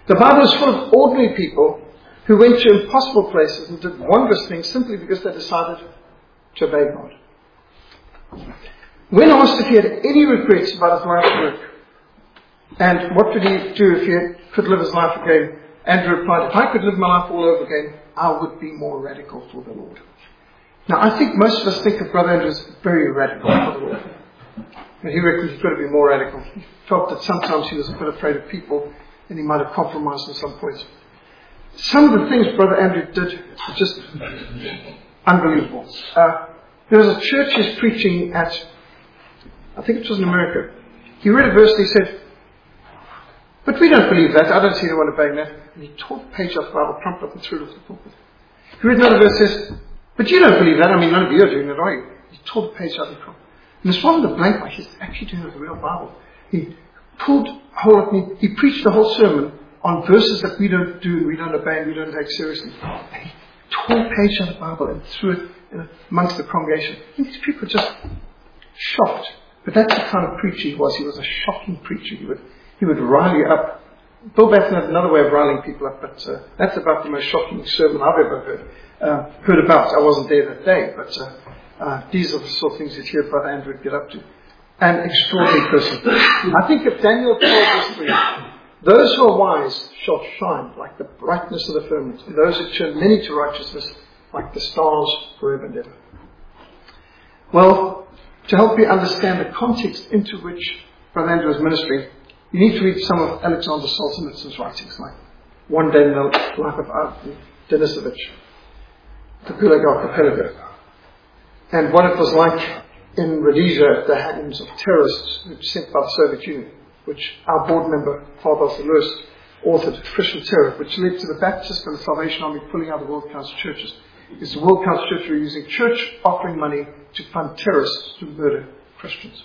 The Bible is full of ordinary people who went to impossible places and did wondrous things simply because they decided to obey God. When asked if he had any regrets about his life's work, and what would he do if he could live his life again, Andrew replied, if I could live my life all over again, I would be more radical for the Lord. Now, I think most of us think of Brother Andrew as very radical for the Lord. But he reckoned he's got to be more radical. He felt that sometimes he was a bit afraid of people and he might have compromised at some points. Some of the things Brother Andrew did were just unbelievable. Uh, there was a church he's preaching at, I think it was in America. He read a verse and he said, but we don't believe that. I don't see anyone obeying that. And he tore the page off the Bible, crumpled up and threw it off the pulpit. He read another verse and says, but you don't believe that. I mean, none of you are doing it, are you? He tore the page out and crumpled. And this one with the blank one, he's actually doing it with the real Bible. He pulled a hole at me. He preached the whole sermon on verses that we don't do, we don't obey, and we don't take seriously. And he tore a page out of the Bible and threw it in amongst the congregation. And these people were just shocked. But that's the kind of preacher he was. He was a shocking preacher. He would, he would rile you up. Bill Batson had another way of riling people up, but uh, that's about the most shocking sermon I've ever heard. Uh, heard about. I wasn't there that day, but uh, uh, these are the sort of things that here Brother Andrew would get up to. An extraordinary person. I think of Daniel twelve verse three. Those who are wise shall shine like the brightness of the firmament, and those who turn many to righteousness like the stars forever and ever. Well, to help you understand the context into which Brother Andrew was ministering, you need to read some of Alexander Solzhenitsyn's writings, like One Day in the Life of Ivan Denisovich, the Gulag Archipelago, and what it was like in Rhodesia at the hands of terrorists who were sent by the Soviet Union, which our board member, Father Lewis, authored, Christian Terror, which led to the Baptist and the Salvation Army pulling out the World Council churches. Because the World Council churches were using church offering money to fund terrorists to murder Christians.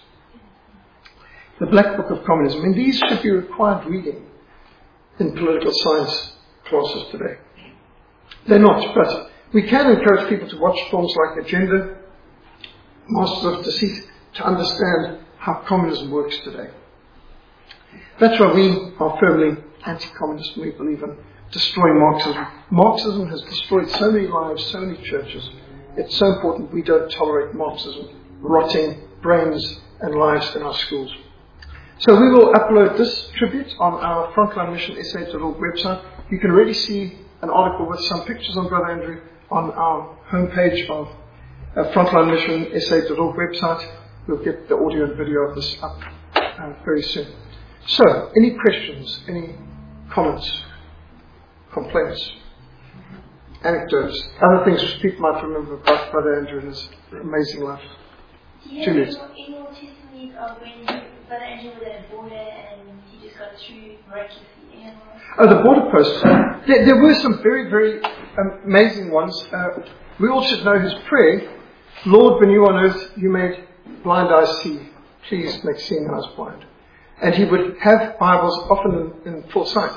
The Black Book of Communism. And these should be required reading in political science classes today. They're not, but we can encourage people to watch films like Agenda, Masters of Deceit, to understand how communism works today. That's why we are firmly anti-communist, and we believe in destroying Marxism. Marxism has destroyed so many lives, so many churches. It's so important we don't tolerate Marxism rotting brains and lives in our schools. So we will upload this tribute on our Frontline Mission S A dot org website. You can already see an article with some pictures on Brother Andrew on our homepage of uh, Frontline Mission S A dot org website. We'll get the audio and video of this up uh, very soon. So, any questions, any comments, complaints, anecdotes, other things which people might remember about Brother Andrew and his amazing life? Do you have any more testimonies of when Brother Andrew was at a border and he just got through miraculously? Oh, the border posts. There, there were some very, very amazing ones. Uh, we all should know his prayer. Lord, when you on earth, you made blind eyes see. Please make seeing eyes blind. And he would have Bibles often in, in full sight.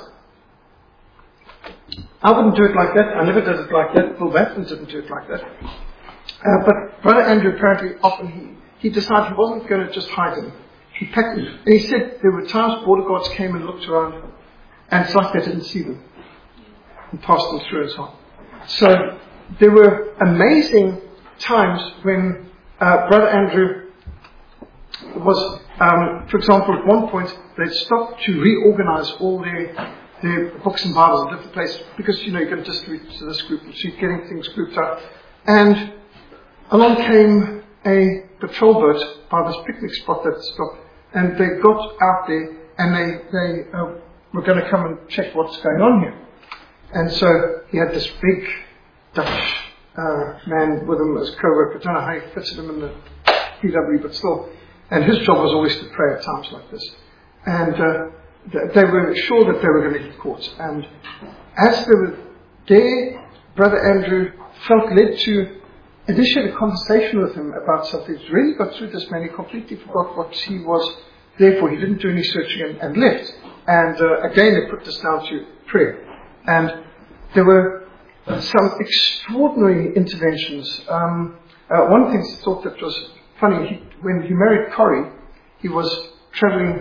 I wouldn't do it like that. I never did it like that. Bill Batson didn't do it like that. Uh, but Brother Andrew apparently often he, he decided he wasn't going to just hide them. He packed them. And he said there were times border guards came and looked around and it's like they didn't see them. And passed them through as well. So there were amazing times when uh, Brother Andrew was, um, for example, at one point they stopped to reorganize all their their books and Bibles in different places because, you know, you're going to distribute to this group, so you're getting things grouped up. And along came a patrol boat by this picnic spot that stopped, and they got out there and they, they uh, were going to come and check what's going on here. And so he had this big Dutch uh, man with him as co-worker. I don't know how he fitted him in the P W, but still. And his job was always to pray at times like this. And uh, they were sure that they were going to get caught. And as they were there, Brother Andrew felt led to initiate a conversation with him about something. He really got through this man. He completely forgot what he was there for. He didn't do any searching and, and left. And uh, again, they put this down to prayer. And there were some extraordinary interventions. Um, uh, one thing he thought that was funny, he, when he married Corrie, he was traveling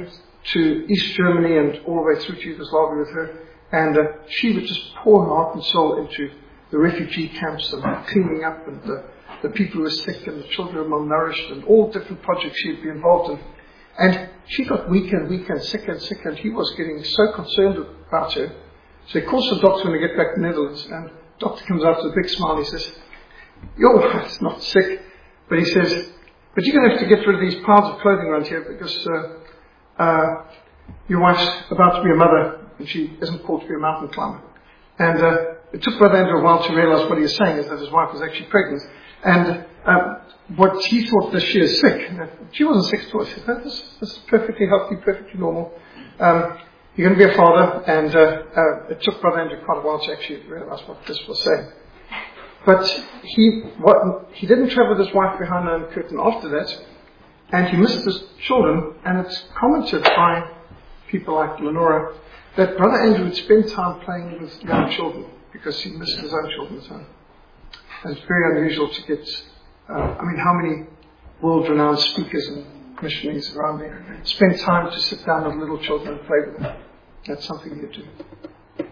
to East Germany and all the way through to Yugoslavia with her. And uh, she would just pour her heart and soul into the refugee camps and cleaning up and the, the people who were sick and the children who were malnourished and all different projects she'd be involved in. And she got weaker and weaker and sicker and sicker, and he was getting so concerned about her. So he calls the doctor when they get back to the Netherlands, and the doctor comes out with a big smile. He says, your wife's not sick, but he says, but you're going to have to get rid of these piles of clothing around here because uh, uh, your wife's about to be a mother and she isn't called to be a mountain climber. And uh, it took Brother Andrew a while to realize what he was saying is that his wife was actually pregnant. And uh, what he thought that she is sick. She wasn't sick at all. He said, no, this, this is perfectly healthy, perfectly normal. Um, you're going to be a father. And uh, uh, it took Brother Andrew quite a while to actually realize what this was saying. But he what, he didn't travel with his wife behind the curtain after that, and he missed his children, and it's commented by people like Lenora that Brother Andrew would spend time playing with young children because he missed his own children at home. And it's very unusual to get, uh, I mean, how many world-renowned speakers and missionaries around there spend time to sit down with little children and play with them. That's something you do.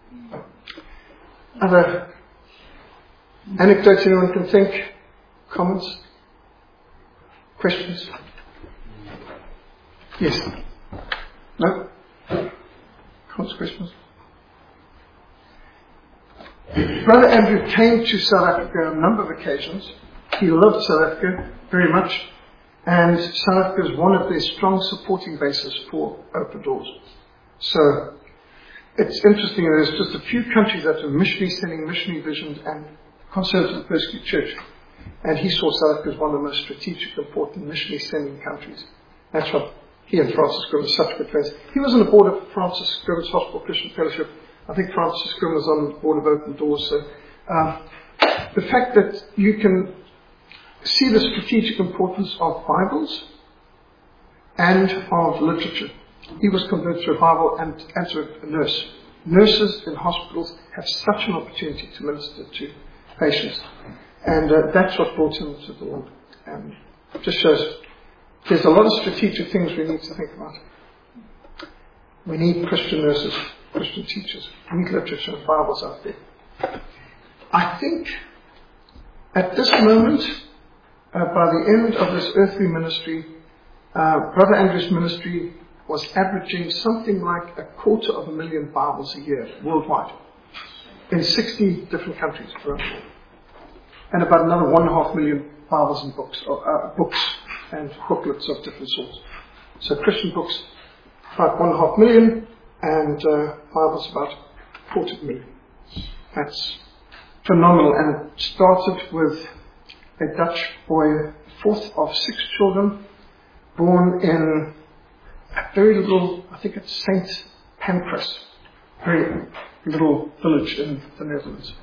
Other anecdotes anyone can think? Comments? Questions? Yes? No? Comments, questions? Brother Andrew came to South Africa on a number of occasions. He loved South Africa very much, and South Africa is one of their strong supporting bases for Open Doors. So it's interesting, there's just a few countries that are missionary sending, missionary visions, and conservative persecuted church. And he saw South Africa as one of the most strategic, important missionary sending countries. That's what he and Francis Grimm were such good friends. He was on the board of Francis Grimm's Hospital Christian Fellowship. I think Francis Grimm was on the board of Open Doors. So um, the fact that you can see the strategic importance of Bibles and of literature. He was converted to a Bible and as a nurse. Nurses in hospitals have such an opportunity to minister to patients. And uh, that's what brought him to the Lord. And it just shows there's a lot of strategic things we need to think about. We need Christian nurses, Christian teachers. We need literature and Bibles out there. I think at this moment, uh, by the end of this earthly ministry, uh, Brother Andrew's ministry was averaging something like a quarter of a million Bibles a year worldwide in sixty different countries around the world. And about another one and a half million Bibles and books, or, uh, books and booklets of different sorts. So Christian books, about one and a half million, and uh, Bibles about a quarter of a million. That's phenomenal. And it started with a Dutch boy, fourth of six children, born in a very little, I think it's Saint Pancras, very little village in the Netherlands.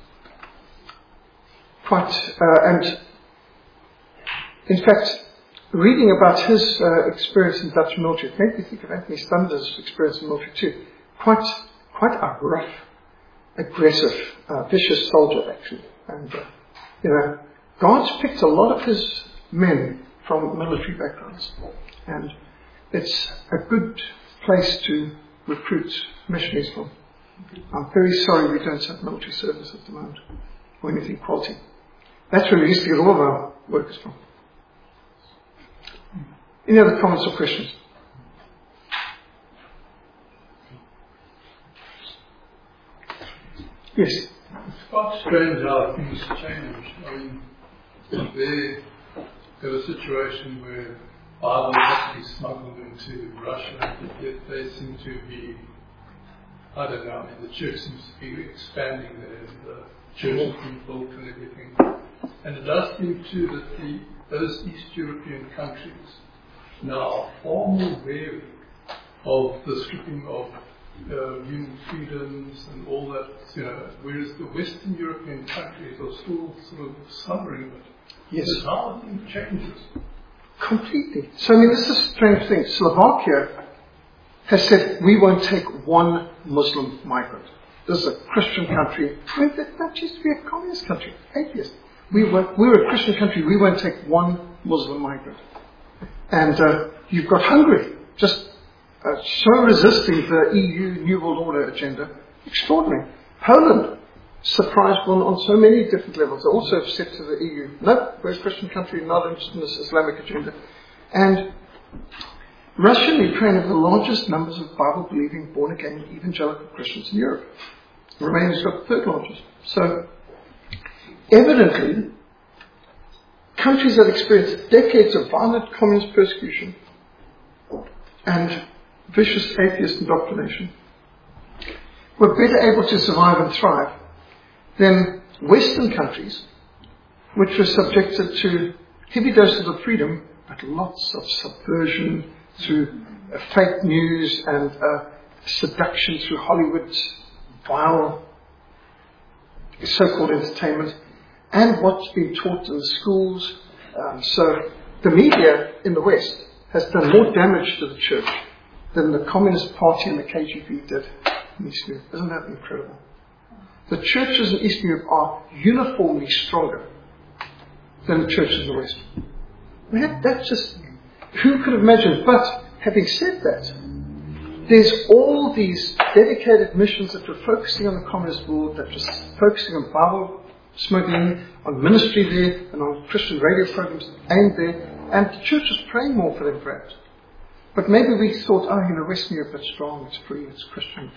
Quite, uh, and in fact, reading about his uh, experience in Dutch military, it made me think of Anthony Stunder's experience in military too. Quite, quite a rough, aggressive, uh, vicious soldier actually. And, uh, you know, God's picked a lot of his men from military backgrounds. And it's a good place to recruit missionaries from. I'm very sorry we don't have military service at the moment, or anything quality. That's where we used to get all of our workers from. Any other comments or questions? Yes? It's quite strange how things change. I mean, there, there was a situation where Bibles had to be smuggled into Russia, but yet they seem to be, I don't know, I mean, the church seems to be expanding there, the church has been built and everything. And it does seem too that the, those East European countries now are far more wary of the stripping of uh, human freedoms and all that, you know, whereas the Western European countries are still sort of suffering it. Yes. But how things changes? Completely. So, I mean, this is a strange thing. Slovakia has said, we won't take one Muslim migrant. This is a Christian country. I mean, that, that used to be a communist country, atheist. We were, we were a Christian country. We won't take one Muslim migrant. And uh, you've got Hungary, just uh, so resisting the E U New World Order agenda. Extraordinary. Poland surprised one on so many different levels. They also have said to the E U, no, we're a Christian country, not interested in this Islamic agenda. And Russia and Ukraine have the largest numbers of Bible-believing, born-again, evangelical Christians in Europe. Romania's got the third largest. So, evidently, countries that experienced decades of violent communist persecution and vicious atheist indoctrination were better able to survive and thrive than Western countries, which were subjected to heavy doses of freedom, but lots of subversion through uh, fake news and uh, seduction through Hollywood's vile so-called entertainment, and what's been taught in the schools. Um, so the media in the West has done more damage to the church than the Communist Party and the K G B did in Eastern Europe. Isn't that incredible? The churches in Eastern Europe are uniformly stronger than the churches in the West. Man, that's just, who could have imagined? But having said that, there's all these dedicated missions that were focusing on the communist world, that were focusing on Bible smuggling, on ministry there, and on Christian radio programs aimed there, and the church was praying more for them perhaps. But maybe we thought, oh, you know, Western Europe, it's strong, it's free, it's Christian.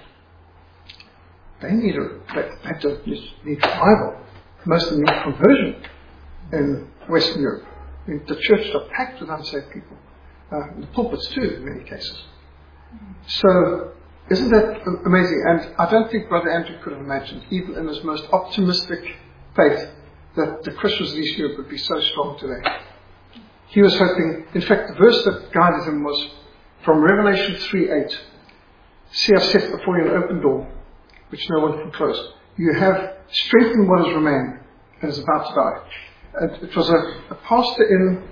They need a, they, they don't need revival. Most of them need conversion in Western Europe. I mean, the churches are packed with unsaved people. Uh, the pulpits too, in many cases. So, isn't that amazing? And I don't think Brother Andrew could have imagined, even in his most optimistic faith, that the Christians of East Europe would be so strong today. He was hoping, in fact, the verse that guided him was from Revelation three eight. See, I've set before you an open door, which no one can close. You have strengthened what has remained and is about to die. And it was a, a pastor in,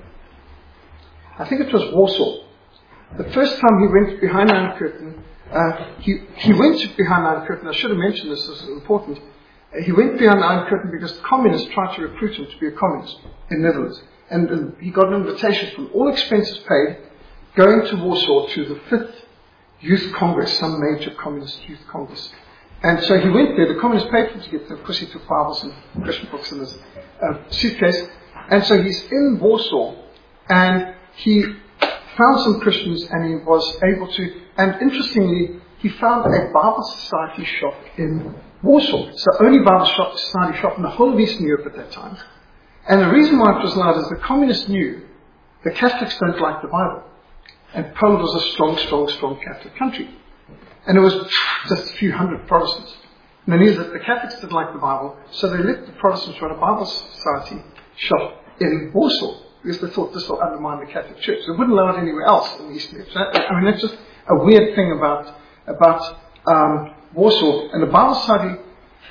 I think it was Warsaw. The first time he went behind the Iron Curtain, uh, he, he went behind the Iron Curtain. I should have mentioned this, this is important. Uh, he went behind the Iron Curtain because the communists tried to recruit him to be a communist in the Netherlands. And, and he got an invitation from all expenses paid, going to Warsaw to the fifth Youth Congress, some major communist youth congress. And so he went there. The communists paid for him to get there. Of course, he took Bibles and Christian books in his uh, suitcase. And so he's in Warsaw, and he found some Christians, and he was able to, and interestingly, he found a Bible Society shop in Warsaw. It's the only Bible shop, Society shop in the whole of Eastern Europe at that time. And the reason why it was allowed is the communists knew the Catholics don't like the Bible. And Poland was a strong, strong, strong Catholic country. And it was just a few hundred Protestants. And they knew that the Catholics didn't like the Bible, so they let the Protestants run a Bible Society shop in Warsaw, because they thought this will undermine the Catholic Church. They wouldn't allow it anywhere else in the Eastern Europe. So that, I mean, that's just a weird thing about about um, Warsaw. And the Bible Society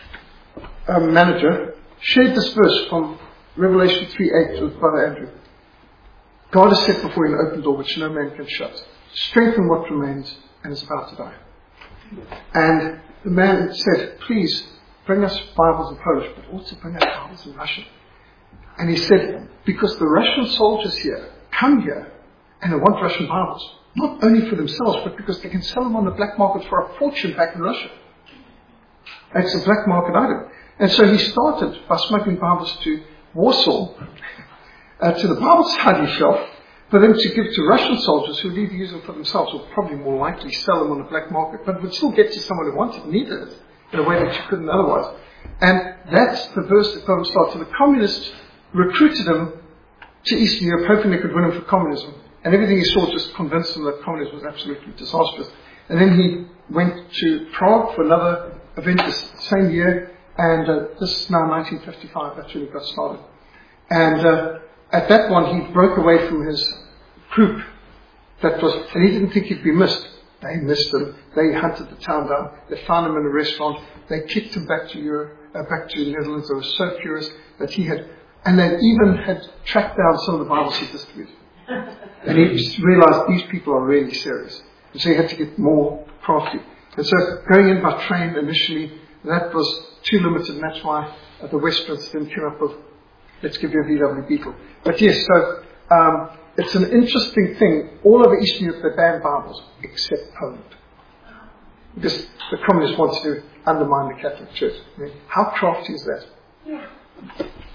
um, manager shared this verse from Revelation three eight with Brother Andrew. God has set before you an open door which no man can shut. Strengthen what remains and is about to die. And the man said, please bring us Bibles in Polish, but also bring us Bibles in Russian. And he said, because the Russian soldiers here come here and they want Russian Bibles, not only for themselves, but because they can sell them on the black market for a fortune back in Russia. It's a black market item. And so he started by smuggling Bibles to Warsaw, uh, to the Bible Society shop, for them to give to Russian soldiers who would either use them for themselves or probably more likely sell them on the black market, but would still get to someone who wanted and needed it in a way that you couldn't otherwise. And that's the verse that God started. So the communists recruited him to Eastern Europe, hoping they could win him for communism. And everything he saw just convinced him that communism was absolutely disastrous. And then he went to Prague for another event this same year, and uh, this is now nineteen fifty-five, that's when he got started. And uh, at that one, he broke away from his group. That was, and he didn't think he'd be missed. They missed him. They hunted the town down. They found him in a restaurant. They kicked him back to Europe, uh, back to the Netherlands. They were so furious that he had, and they even had tracked down some of the Bibles he distributed. And he realized these people are really serious. And so he had to get more crafty. And so going in by train initially, that was too limited, and that's why uh, the Westminster then came up with, let's give you a V W Beetle. But yes, so um, it's an interesting thing. All over Eastern Europe they ban Bibles, except Poland. Because the communists want to undermine the Catholic Church. I mean, how crafty is that? Yeah.